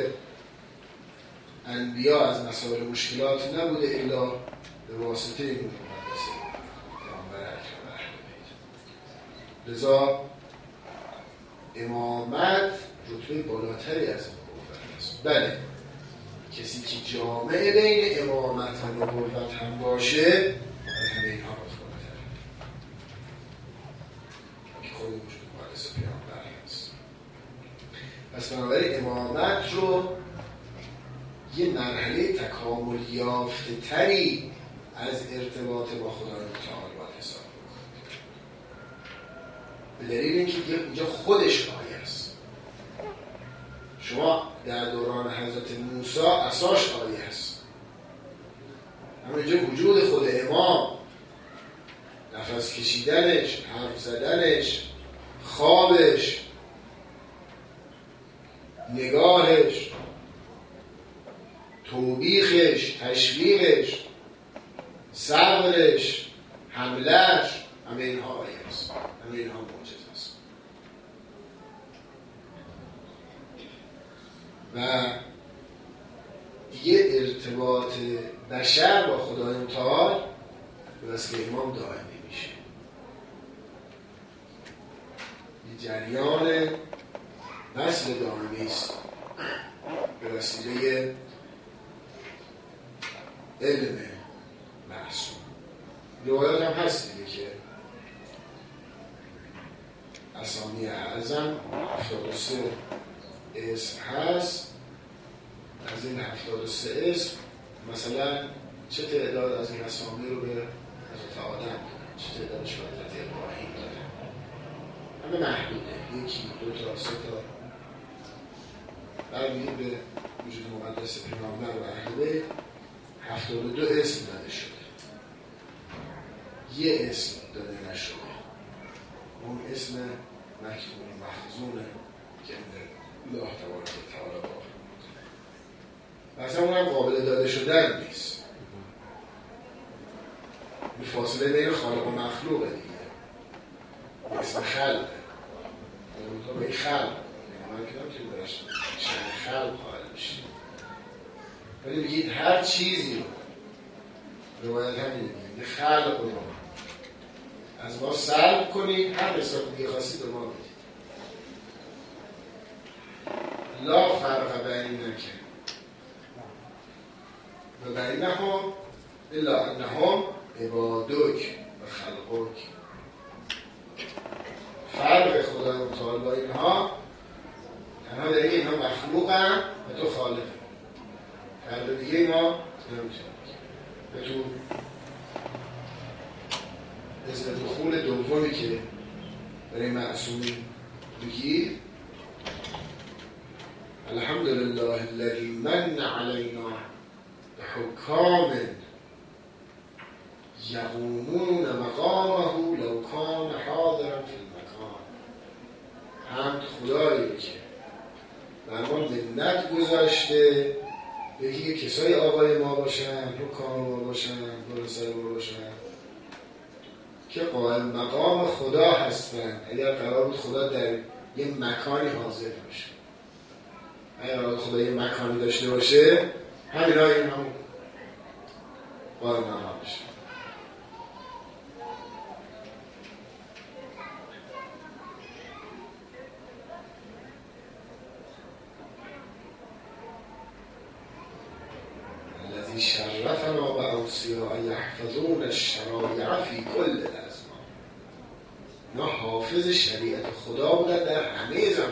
انبیا از مسائل مشکلات نبوده الا به واسطه نور مقدسه پیامبر اکرم اهل بیت. لذا امامت رتبه بالاتری از نبوت است. بله کسی که جامع بین امامت و نبوت هم باشه از همه اینها بالاتره که خود وجود مقدس پیامبر هست. پس بنابراین امامت رو یه مرحله تکامل یافته تری از ارتباط با خدای متعال باید حساب کنید، به دلیل اینکه اینجا خودش آیه است. شما در دوران حضرت موسی اساس آیه است، اما اینجا وجود خود امام، نفس کشیدنش، حرف زدنش، خوابش، نگاهش، توبیخش، تشویقش، صبرش، حملش، همه اینها آیه است، همه اینها معجزه است. و دیگه ارتباط بشر با خدای متعال به واسطه امام دائم نمیشه. جریان نسل دائمی است به وسیله علم معصوم. روایات هم هست دیگه که اسامی اعظم 73 اسم هست. از این 73 اسم مثلا چه تعداد از این اسامی رو به حضرت آدم دادن، چه تعدادش به حضرت ابراهیم دادن، همه محدوده، یکی، دو تا، سه تا. برمیگیم به وجود مقدس پیامبر و اهل بیت 72 اسم داده شده، یه اسم داده نشده، اون اسم مکتوم مخزونه که الله تبارک و تعالی باقی بود و اصلا اونم قابل داده شدن نیست. این فاصله بین خالق و مخلوقه دیگه، اسم خلقه، به این خلق من کدام که برشتم شأن خلق قائل میشید، ولی بگید هر چیزی رو روایت هم میگید خلق رو از ما سلب کنید، هر حساب دیگه خواستید به ما بدید. لا فرق بینک و بینهم الا انهم عبادک و خلقک. فرق خدای متعال با اینها تنها داره که اینها مخلوقن و تو خالق. فرق دیگه ما نمیتونیم و تو اسم دخول دومی که برای معصومی بگید الحمدلله الذی من علینا بحکام یقومون مقامه لو کان حاضرا فی المکان. حمد خدایی که بر ما منت گذاشته یکی کسای آقای ما باشن، حکام ما باشن، برسای ما باشن که قائم مقام خدا هستن. اگر قرار بود خدا در یه مکانی حاضر باشه، اگر قرار بود خدا یه مکانی داشته باشه، همین های این هم قائم مقام بشه. الذي شرفنا بأوصياء يحفظون الشرائع في كل الأزمان. اینا حافظ شریعت خدا بودن در همه زمان،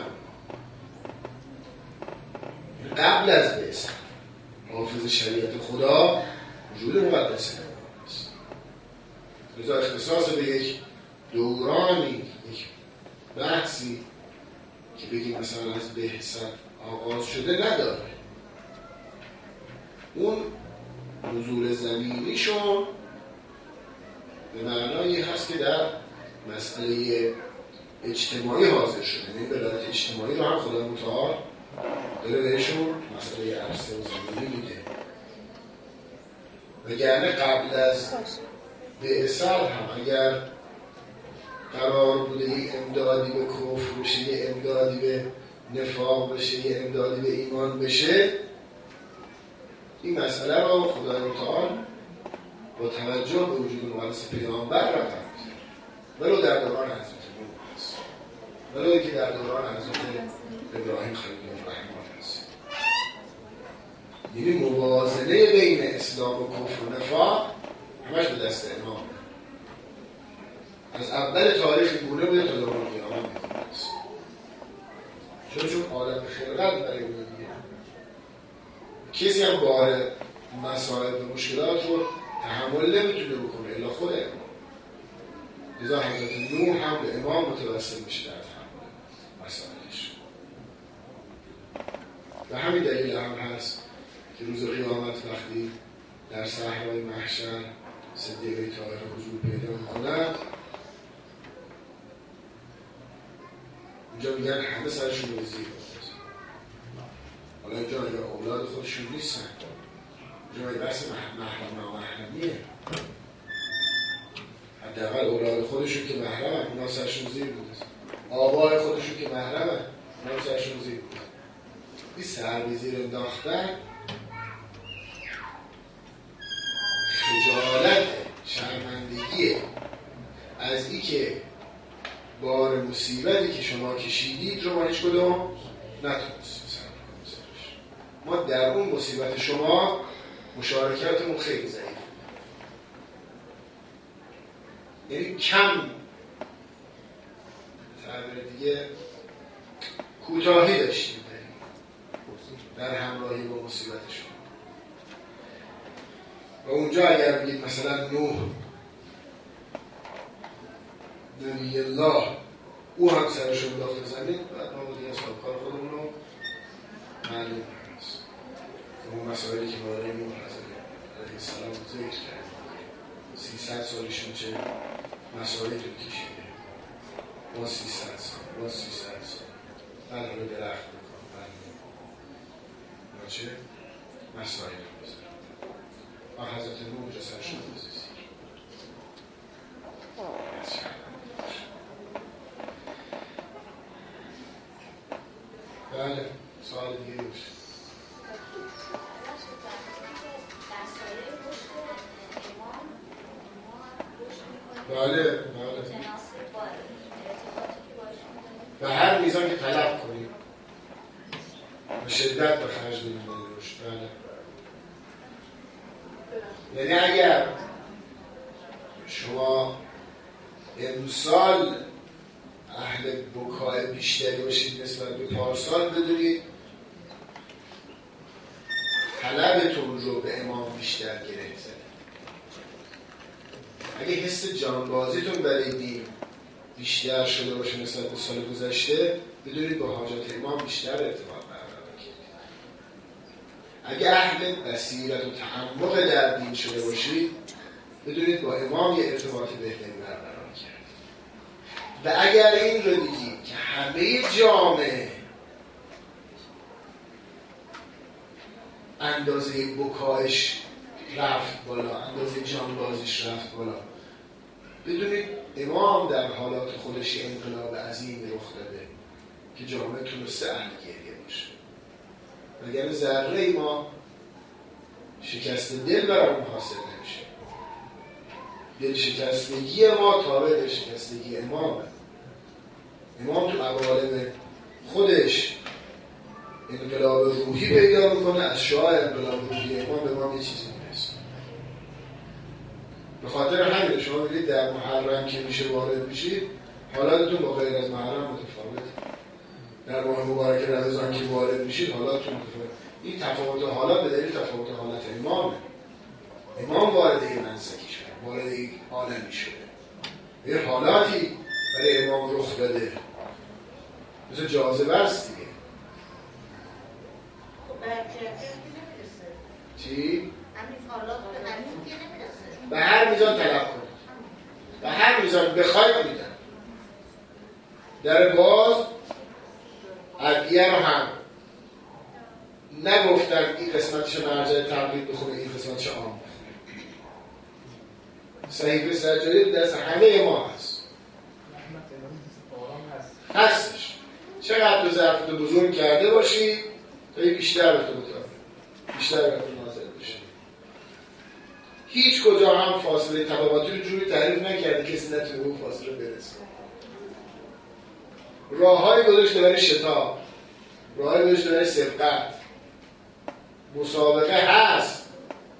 قبل از بعثت حافظ شریعت خدا وجود مقدس است. لذا اختصاص به یک دورانی، یک بحثی که بگیم مثلا از بعثت آغاز شده نداره. اون نزول زمینیشون به معنایی هست که در مسئله اجتماعی حاضر شده، یعنی ولایت اجتماعی رو هم خدا متعال داره بهشون مسئله عرصه و زمینی میده. وگرنه قبل از بعثت هم اگر قرار بوده یه امدادی به کفر بشه، یه امدادی به نفاق بشه، یه امدادی به ایمان بشه، این مسئله رو خدای متعال با توجه به وجود مقدس پیامبر رقم میده، ولو در دوران حضرت نوح هست، ولو که در دوران حضرت ابراهیم خلیل الرحمن هست. یعنی موازنه بین اسلام و کفر و نفاق همش به دست امام از اول تاریخ گونه بوده تا دوران قیامت میکنه. چون عالم خلقت برای اون دیگه کسی هم بار مسائل و مشکلات رو تحمل نمیتونه بکنه الا خود امام. لذا حضرت نوح هم به امام متوسل میشه در تحمل مسائلش. و همین دلیل هم هست که روز قیامت وقتی در صحرای محشر صدیقه طاهره حضور پیدا میکنند، اونجا میگن همه سرشون به زیر بود. حالا اینجا اگر اولاد خودشون نیستن، اینجا اگر بحث محرم و محرمیه، حداقل اولاد خودشون که محرمن اونا سرشون زیر بود، آبای خودشون که محرمن اونا سرشون زیر بود. این سر به زیر انداختن خجالت، شرمندگیه از ای که بار مصیبتی که شما کشیدید رو ما هیچ کدوم نتونستیم صبر کنیم سرش. ما در اون مصیبت شما مشارکتمون خیلی ضعیف، یعنی کم تعبیر دیگه کوتاهی داشتیم در همراهی با مصیبت شما. و اونجا اگر بگید مثلا نوح نبی الله او هم سرش رو داخل زمین، بعد ما دیگه اصحاب کار خودمون رو معلوم هست اون مسائلی که برای نوح علیه السلام ذکر کرد 300 سالشون چه مسائلی رو کشیده، با 300 سال با 300 سال بعد رو درخت بکن بعد چه مسائلی رو بزرد و حضرت نوح جا سرش رو بزرد. بله سوال دیگه باشه. بله به هر میزان که طلب کنیم به شدت به خرج بدیم رشد. بله یعنی اگر شما امسال اهل بکای بیشتری باشید نسبت به پارسال، بدونید طلبتون رو به امام بیشتر گره زده. اگه حس جانبازیتون برای دین بیشتر شده باشه نسبت به سال گذشته، بدونید با حاجات امام بیشتر ارتباط برقرار کنید. اگه اهل بصیرت و تعمق در دین شده باشید، بدونید با امام یه ارتباط بهتری برقرار کرد. و اگر این رو دیدید که همه جامعه اندازه بکایش رفت بالا، اندازه جانبازیش رفت بالا، بدونید امام در حالات خودش انقلاب عظیم رخ داده که جامعه تونسته اهل گریه باشه. اگر ذره ما شکست دل برامون حاصل نمیشه، دل شکستگی ما تابع دل شکستگی امامه. امام تو عوالم خودش انقلاب روحی پیدا میکنه، از شعاع انقلاب روحی امام به ما یه چیزی میرسه. به خاطر همین شما میگید در محرم که میشه وارد میشید حالاتتون با غیر از محرم متفاوته. در ماه مبارک رمضان که وارد میشید حالاتتون متفاوته. این تفاوت حالات به دلیل تفاوت حالت امامه. امام وارد این منسکی شده، وارد این عالمی شده، یه حالاتی برای امام رخ داده، مثل جاذبه است دیگه. چی؟ همین حالات به همین دیگه نمیرسه. به هر میزان طلب کنید، به هر میزان بخواید میدن. در باز ادعیه رو هم نگفتن این قسمتش مرجع تقلید بخونه، این قسمتش عام. صحیفه سجاده دست همه ما هست. هستش. چقدر تو ظرفت بزرگ کرده باشی تا بیشتر به تو بیشتر به تو نازل بشه. هیچ کجا هم فاصله طبقاتی رو جوری تعریف نکرده کسی نتونه اون فاصله برسه. راههای گذاشته برای شتاب، راههای گذاشته برای سبقت، مسابقه هست.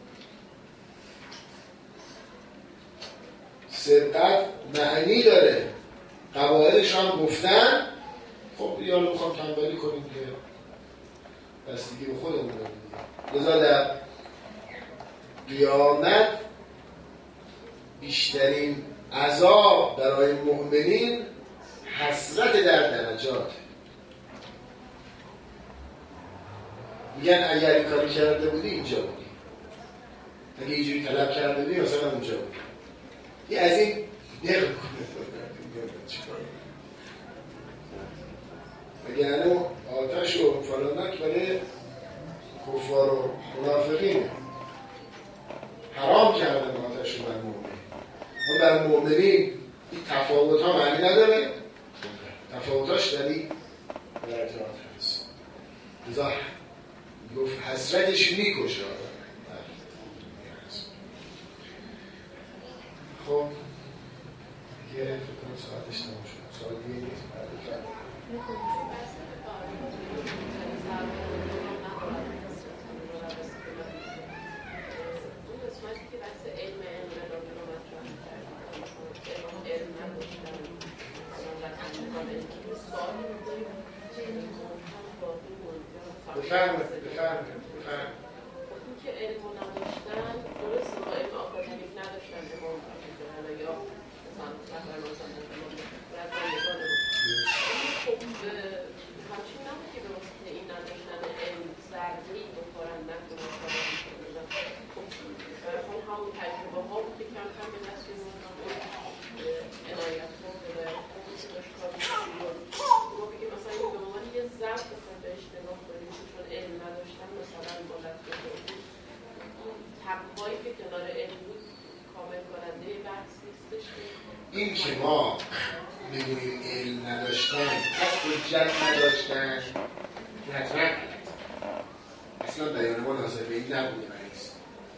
سبقت معنی داره، قواعدش هم گفتن. خب یا رو میخوام تنبالی کنیم که بستگی به خودمون رو بدیم. لذا در قیامت بیشترین عذاب برای مؤمنین حسرت در درجات. میگن اگر این کاری کرده بودی اینجا بودی، اگه اینجوری طلب کرده بودی مثلا اونجا بودی. یه از این دق کنه اگه هنو آتش و فلانک برای کفار و منافقین حرام کردن آتش رو بر مؤمنین. ما بر مؤمنین این تفاوت ها معنی نداره، تفاوتاش در این درجات هست. لذا گفت حسرتش میکشه. خب دیگه ساعتش تمام شد. سال دیگه نیست بعد کرد. بفرمه این که علم رو نداشتن درست با علم آکادمیک نداشتن امام دارن یا مثلا خب همچین نبود که به واسطه این نداشتن علم ضربه‌ای بخورن نکنن خب همون تجربه ها بود که کم کم به دست عنایت خود به داشت کار ما بگیم مثلا این به عنوان یه ضرب بخوایم به اشتباه کنیم چون علم نداشتن مثلا مالت بکنیم تقوایی که کنار علم بود کامل کننده بحث نیستش. این که ما بگوییم علم نداشتن پس حجت نداشتن حتما اصلا بیان ما ناظر به این نبوده نیست.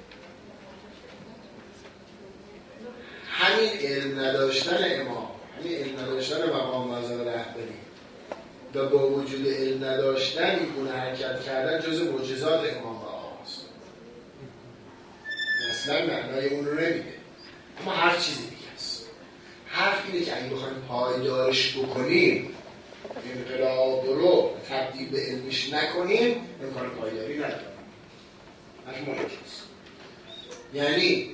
همین علم نداشتن امام، همین علم نداشتن مقام معظم رهبری و با وجود علم نداشتن این گونه حرکت کردن جز معجزات امام بهاست. اصلا معنای اون رو نمیده. اما هر چیزی دیگه است. حرف اینه که اگه بخوایم پایدارش بکنیم، انقلاب رو تبدیل به علمیش نکنیم، امکان پایداری نداره. حرف مهمست. یعنی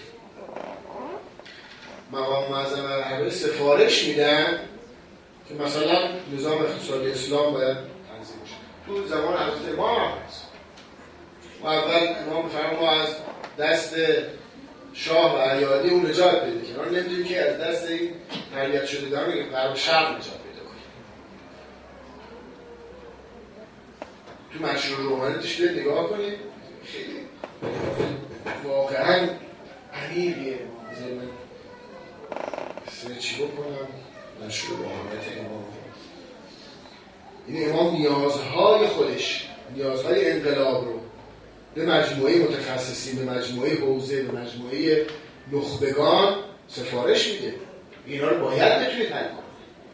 مقام معظم رهبری سفارش میدن که مثلا نظام اقتصادی اسلام باید تنظیم بشه. تو زمان حضرت امام هم هست. ما اول امام فرمان ما از دست شاه و علیعالی اون نجات پیدا کنیم. ما نمیدونیم که از دست این تربیت شدگان میگیم غرب و شرق نجات پیدا کنیم. تو مشروع روحانیتش بیاد نگاه کنید، خیلی واقعا عمیقیه. من چی بکنم؟ مشروع روحانیت امام. این امام نیازهای خودش، نیازهای انقلاب رو به مجموعه متخصصین، به مجموعه حوزه، به مجموعه نخبگان سفارش میده. اینا رو باید بتونید حل کنید.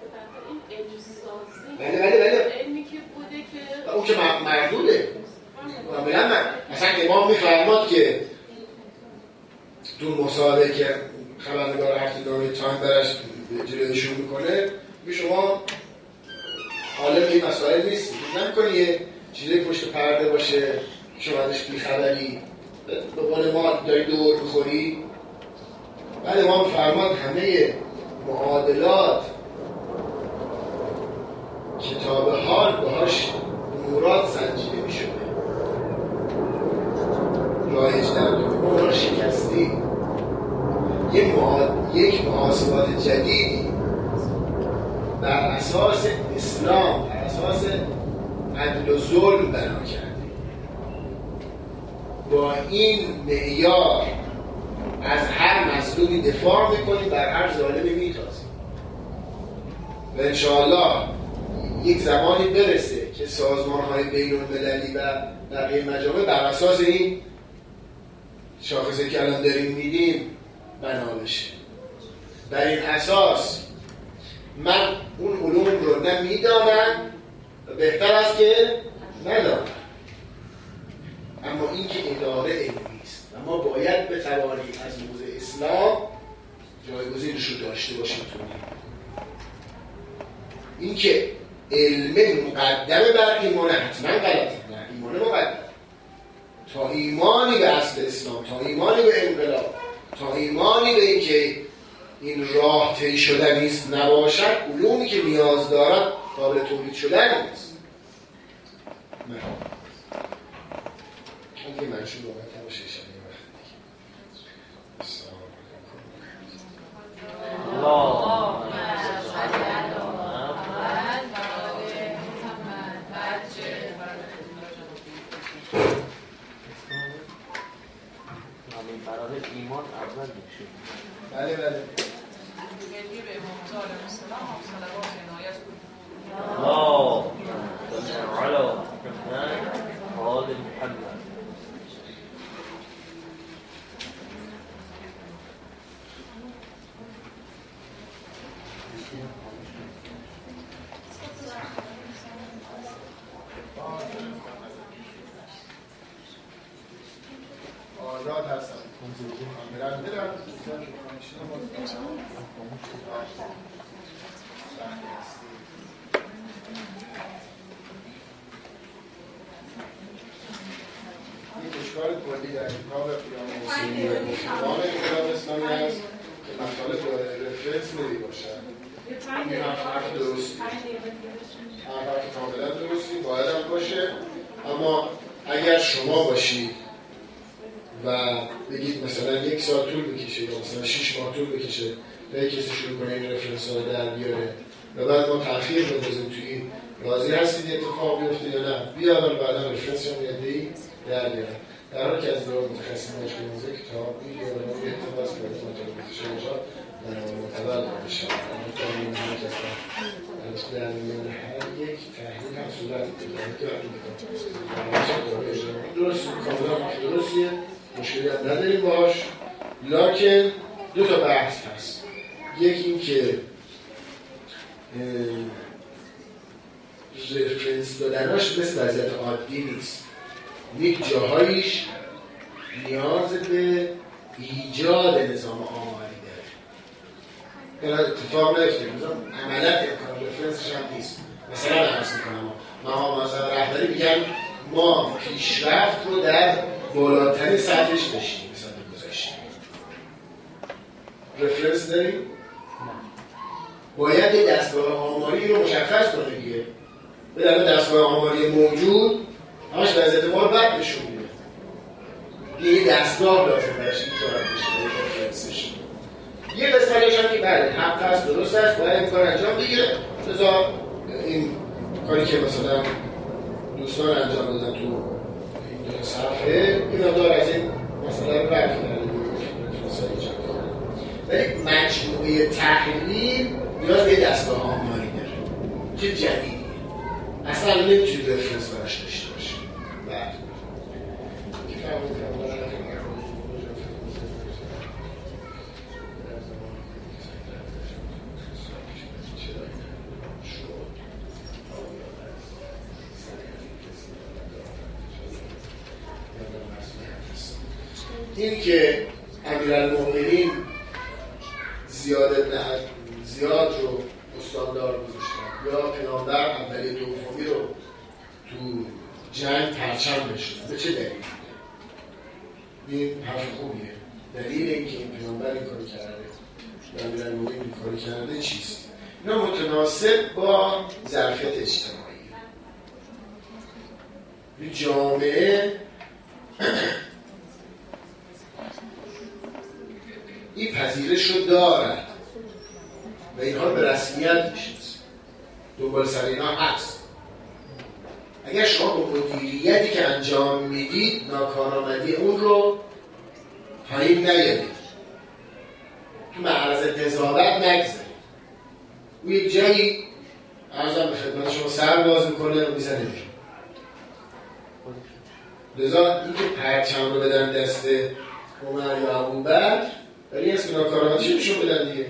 بله. علمی که بوده که اون که مردوده. مثلا امام میفرماد که تو مصاحبه که خبرنگار هفته‌نامه تایم برش جلویشون میکنه، به شما عالم این مسائل نیستی. نمی‌کنی یه چیزی پشت پرده باشه شما ازش بیخبری، به قول ما داری دور میخوری. بعد امام فرماد همه معادلات کتاب حال باهاش امورات سنجیده میشده. رایج در امور شکستی یک محاسبات جدیدی بر اساس اسلام، بر اساس عدل و ظلم بنا کردیم. با این معیار از هر مظلومی دفاع میکنیم، بر هر ظالمی میتازیم و انشاءالله یک زمانی برسه که سازمان‌های بین‌المللی و بقیه مجامع بر اساس این شاخصه که الان داریم میدیم بنا بشه. بر این اساس من اون علوم رو نمیدانم و بهتر است که ندانم. اما این که اداره علمی است و ما باید بتوانیم از موضع اسلام جایگزینش رو داشته باشیم. این که علم مقدمه بر ایمان حتما غلطه. نه، ایمان مقدم. تا ایمانی به اصل اسلام، تا ایمانی به انقلاب، تا ایمانی به این که این راه طی شدنی است نباشد، علومی که نیاز دارد قابل تولید شدن نیست. نه. اگه منشون واقعا باشه شده یه وقت دیگه. السلام علیکم. برای ایمان اول میشه. بله. به امام علیه السلام هم صلوات عنایت کنید. اللهم صل علی محمد و آل محمد. آزاد هستم میرم این اشکال کلی در کتاب قیام حسینی مسلمان انقلاب اسلامی هست که مطالب رفرنس نمی باشد. این حرف درستی حرف کاملا درستی باید هم باشه، اما اگر شما باشید و بگید مثلا 1 سال طول بکشه یا مثلا 6 ماه طول بکشه تا یک کسی شروع کنه این رفرنس ها رو در بیاره و بعد ما تأخیر بندازیم توی این، راضی هستید اتفاق بیفته یا نه؟ بیادم بعدا رفرنس هم یادهی در بیارن، در حال که از دور متخصص مشکل موزه کتاب این یادم یه احتماس کنید مطالبات شما در معتبر باشه قانون هست در میان هر یک تحلیل هم صورت درست کاملا درستیه، مشکلی هم نداریم باش، لکن 2 تا بحث هست. یکی این که رفرنس دادناش مثل وضعیت عادی نیست، یک جاهاییش نیاز به ایجاد نظام آماری داره. این اتفاق نیفتید عملت امکان رفرنسش هم نیست. مثلا عرض میکنم ما مثلا رهبری میگن ما پیشرفت رو در بالاترین سطحش داشتیم، مثلا گذاشتیم رفرنس داریم، باید یه دستگاه آماری رو مشخص کنه دیگه. به در دستگاه آماری موجود همش وضعیت ما رو بد نشون میده، یه دستگاه لازم بهش ایجاد بشه رفرنسش. یه قسمتش هم که بله حق هست، درست هست، باید این کار انجام بگیره. لذا این کاری که مثلا دوستان انجام دادن تو این 2 صفحه این مقدار از این مسئله رو برکناره ولی مجموعه تحلیل نیاز به دستگاه آماری داره که جدیدیه، اصلا نمیتونی رفرنس براش داشته باشه. بعد این که امیرالمؤمنین زیاد رو استاندار گذاشتن یا پیامبر اولی دومی رو تو جنگ پرچم بشونن، به چه دلیل؟ این حرف خوبیه. دلیل اینکه این پیامبر این کارو کرده و امیرالمؤمنین این کارو کرده چیست؟ اینا متناسب با ظرفیت اجتماعی. این جامعه این پذیرش رو دارد و اینها رو به رسمیت میشناسه، دنبال سر اینا هست. اگر شما با مدیریتی که انجام میدید ناکارآمدی اون رو پایین نیارید، تو معرض قضاوت نگذارید، اون یک جایی عرضم به خدمت شما سر باز میکنه و میزنه بیرون. لذا این که پرچم رو بدن دست عمر یا ابوبکر ولی این اسم ناکارآمدیشو نشون بدن دیگه.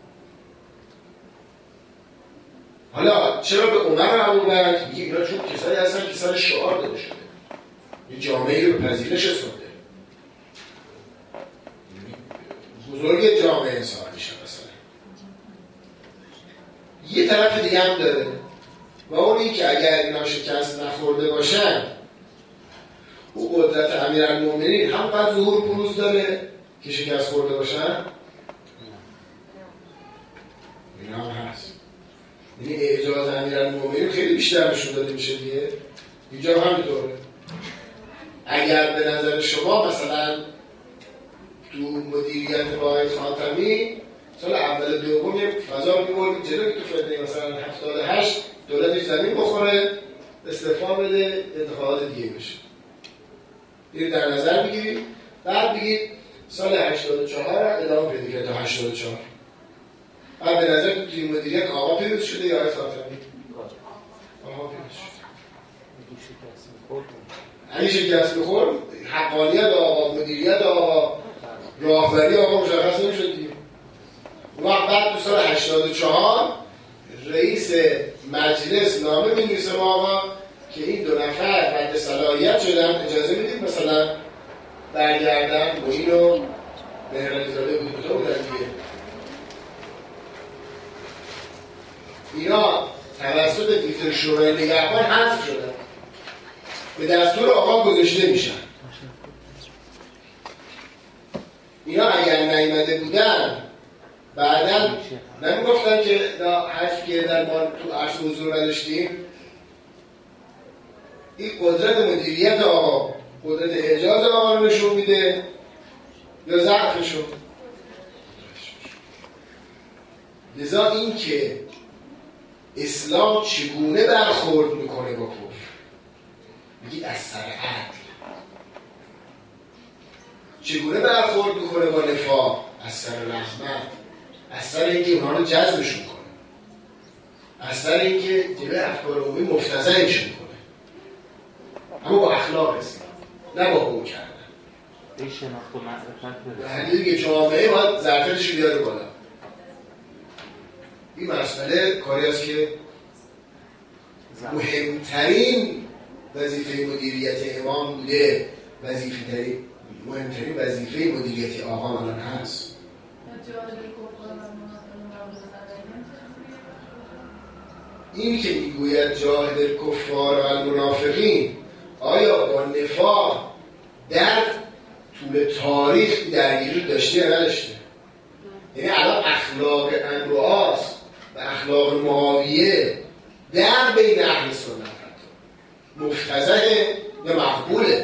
حالا چرا به عمر و ابوبکر میگه؟ اینا چون کسایی هستن که سر شعار داده شده، یه جامعه رو پذیرش اسمده، بزرگ جامعه انسان میشه. مثلا یه طرف دیگه هم داره و اون این که اگر اینا شکست نخورده باشن او قدرت امیرالمؤمنین هم قد ظهور بروز داره که شکست خورده باشن، این هم هست. یعنی اعجاز امیرالمؤمنین خیلی بیشتر نشون داده میشه دیگه. اینجا هم همینطوره. اگر به نظر شما مثلا تو مدیریت واحد خاتمی سال اول دوم یه فضا رو می‌بردید جلو که تو فتنه مثلا 78 دولتش زمین بخوره، استعفا بده، انتخابات دیگه بشه. این در نظر بگیرید، بعد بگید سال 84 ادامه پیدا کرد تا 84. بعد به نظر تو تیم مدیریت آقا پیروز شده یا خاتمی؟ آقا پیروز شده. اگه شکست بخور حقانیت آقا، مدیریت آقا، راهبری آقا مشخص نمیشد دیگه. اون وقت بعد تو سال 84 رئیس مجلس نامه می‌نویسه به آقا که این 2 نفر رد صلاحیت شدن، اجازه میدید مثلا برگردن. و اینو مهران زاده بود تو بودن دیگه. اینا توسط دیکتاتور شورای نگهبان حذف شدن، به دستور آقا گذاشته میشن. اینا اگر نیامده بودن بعداً نمیگفتن که حذف کردن ما تو عرض حضور نداشتیم. این قدرت مدیریت آقا، قدرت اعجاز آقا رو نشون میده یا ضعفشون. لذا این که اسلام چگونه برخورد میکنه با کفر، میگید از سر عدل. چگونه برخورد میکنه با نفاق؟ از سر رحمت، از سر اینکه اونها رو جذبشون کنه، از سر اینکه جلوی افکار عمومی مفتضحشون کنه، اما با اخلاق اسلام، نه با حکم کردن. این شناخت و معرفت بده. یعنی دیگه جامعه باید ظرفیتش رو بیاره بالا. این مسئله کاری است که مهمترین وظیفه مدیریت امام بوده، مهمترین وظیفه مدیریت آقا الان هست. این که میگوید جاهد الکفار و المنافقین، آیا با نفاق در طول تاریخ درگیری داشته یا نداشته؟ یعنی الان اخلاق امرواس و اخلاق معاویه در بین اهل سنت مفتضحه یا مقبوله؟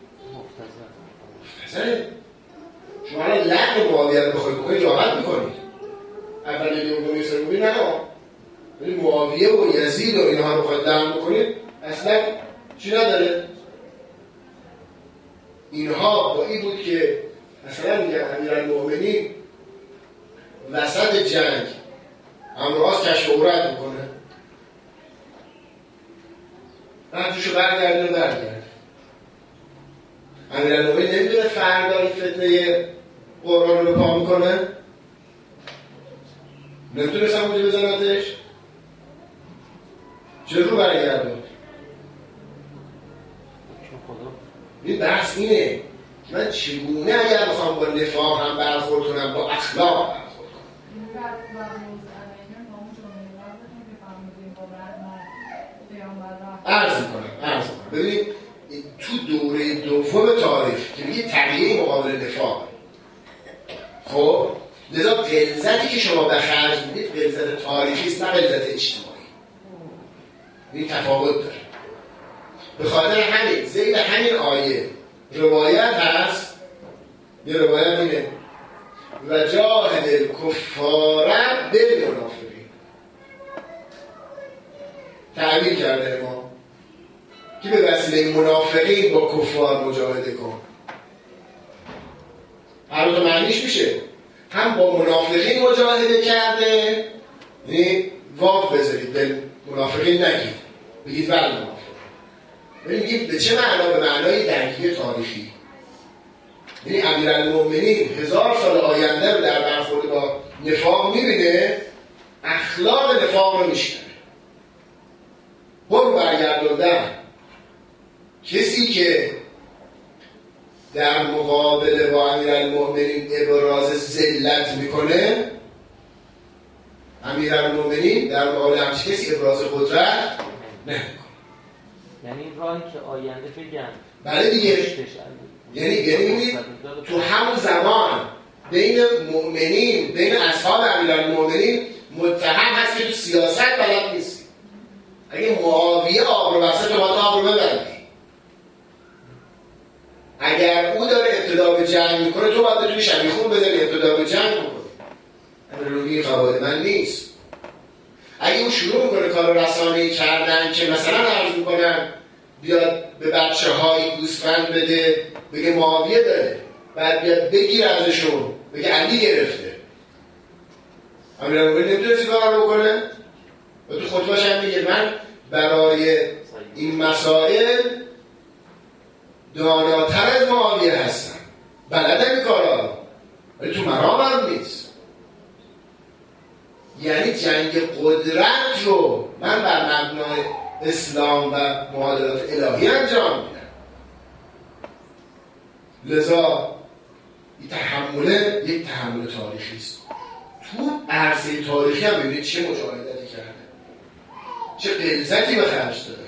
مفتضحه. شما الان لعن معاویه رو بخواید بکنید راحت میکنید، اولی دومی سومی نه، ولی معاویه و یزید و اینها رو بخواید لعن بکنید اصلا چی نداره. اینها با این بود که مثلا میگن امیرالمؤمنین وسط جنگ امرواس کشف عورت میکنه، بعد توشو برگرده. امیرالمؤمنین نمیدونه فردا این فتنه قرآن رو پا میکنه، نمیتونه سمونجه بزنتش، چرا برگرده؟ این بحث اینه که من چگونه اگر بخوام با نفاق هم برخورد کنم، با اخلاق برخورد کنم. عرض میکنم ببینید تو دوره دوم تاریخ که میگه تغییر مقابل نفاق، خب لذا غلظتی که شما به خرج میدید غلظت تاریخی است نه غلظت اجتماعی. این تفاوت داره. به خاطر همین ذیل همین آیه روایت هست، یه روایت اینه و جاهد الکفار بالمنافقین، تعبیر کرده ما که به وسیله منافقین با کفار مجاهده کن. هر دو معنیش میشه، هم با منافقین مجاهده کرده، یعنی واو بذارید به منافقین نگید، بگید ول منافق. ببینید به چه معنا؟ به معنای درگیری تاریخی. یعنی امیرالمؤمنین 1000 سال آینده رو در برخورد با نفاق میبینه، اخلاق نفاق رو میشکنه. برو برگردوندن کسی که در مقابل با امیرالمؤمنین ابراز ذلت میکنه، امیرالمؤمنین در مقابل همچین کسی ابراز قدرت نمیکنه. یعنی راهی که آینده بگن بله دیگه. یعنی تو همون زمان بین مؤمنین، بین اصحاب امیرالمؤمنین متهم هست که تو سیاست بلد نیستی. اگه معاویه آب رو بسته تو باید آب رو ببندی. اگر او داره ابتدا به جنگ میکنه تو باید توی شبیخون بزنی ابتدا به جنگ میکنی. امیرالمؤمنین قواعد من نیست. اگه او شروع میکنه کار رسانه‌ای کردن که مثلا عرض میکنن بیاد به بچه هایی گوسفند بده، بگه معاویه داره، بعد بیاد بگیر ازشون، بگه علی گرفته، امیرالمؤمنین نمیتونه این کار رو بکنه. و تو خطبه‌اش هم میگه من برای این مسائل داناتر از معاویه هستم، بلدم این کارا، ولی تو مرامم نیست. یعنی جنگ قدرت رو من بر مبنای اسلام و معادلات الهی انجام میدم. لذا این تحمله یک تحمل تاریخی است. تو عرصه تاریخی هم ببینید چه مجاهدتی کرده، چه غلظتی به خرج داده.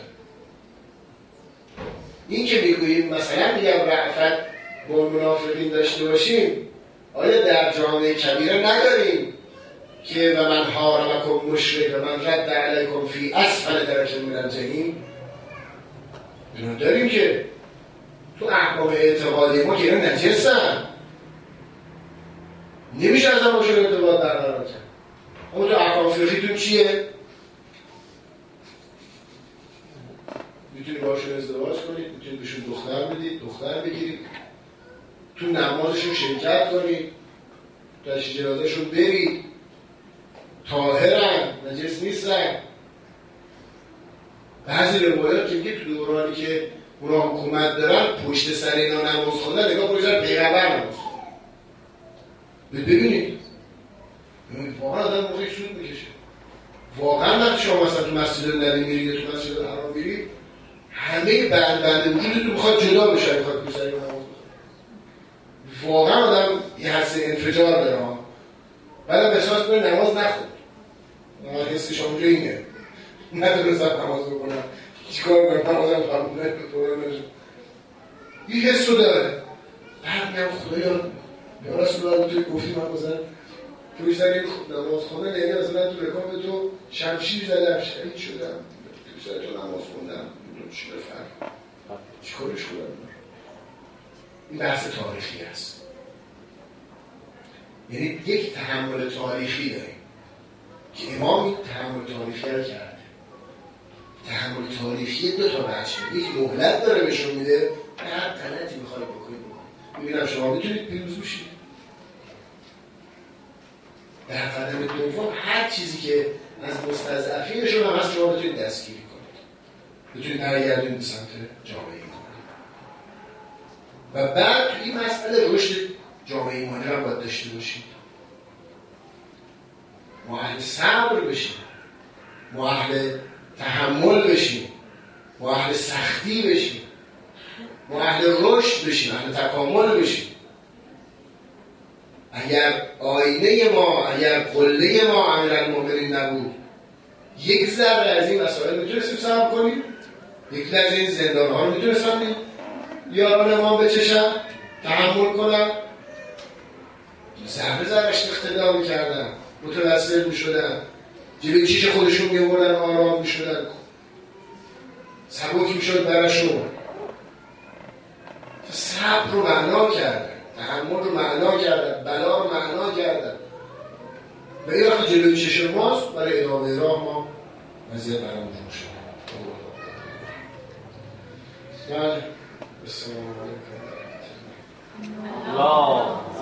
این که میگوییم مثلا میگم رأفت با منافقین داشته باشیم، آیا در جامعه کبیره نداریم که و من حارمکم مشرک و من رد علیکم فی اسفل درک من الجحیم؟ اینو داریم که تو احکام اعتقادی ما که اینا نجسن، نمیشه از هم باشون ارتباط برقرار کرد. اما تو احکام فقهیتون چیه؟ میتونید باشون ازدواج کنید، میتونید بهشون دختر بدید، دختر بگیرید، تو نمازشون شرکت کنید، تشییع جنازه‌شون برید، طاهرن، نجس نیستن. بعضی روایات که میگه تو دورانی که اونا حکومت دارن پشت سر اینا نماز خوندن، نگاه کنید پیغمبر نماز خوندن. ببینید واقعا آدم موقعی سود میکشه. واقعا وقتی شما مثلا تو مسجد نبی میرید یا تو مسجد الحرام میرید، همه بند وجودتون میخواد جدا بشه، میخواد بسری نماز بخونید. واقعا آدم یه حس انفجار داره ها. بعدم احساس کنه نماز نخوند. حسش اونجا اینه. ندونستم نماز بخونم. چیکار کنم؟ نمازم قبول نمیشه. این حس رو داره. بعد میگم خدایا یا رسول الله توی گفتی من مثلا توی سر نماز خوندن، یعنی مثلا تو رکاب تو شمشیر زدم، شهید شدم، توی سر تو نماز خوندم، چی بفرم؟ چیکارش کنم؟ این بحث تاریخی است. یعنی یک تحمل تاریخی داریم که امام این تحمل تاریخی رو کرده. تحمل تاریخی دو تا بچه، یک مهلت داره بهشون میده، هر غلطی میخواید بکنید ببینم شما میتونید پیروز بشید. در قدم دوم هر چیزی که از مستضعفینشون هم هست شما بتونید دستگیری کنید، بتونید برگردونید به سمت جامعه ایمانی. و بعد تو این مسئله رشد جامعه ایمانی رو هم باید داشته باشید. ما اهل صبر بشیم، ما اهل تحمل بشیم، ما اهل سختی بشیم، ما اهل رشد بشیم، اهل تکامل بشیم. اگر آینه ما، اگر قله ما امیرالمومنین نبود، یک ذره از این مسائل میتونستیم صبر کنیم؟ یک لحظه این زندان‌ها رو میتونستم یاران ما بچشن، تحمل کنن؟ ذره ذره‌اش اقتدا میکردن، متوسل میشدن، جلوی چیش خودشون میبردن، آرام میشدن، سبک میشد برشون. صبر رو معنا کردن، تحمل رو معنا کردن، بلا رو معنا کردن. و این وقت جلوی چش ماست، برای ادامه راه ما وضعیت برامون شد. بله. السلام علیکم.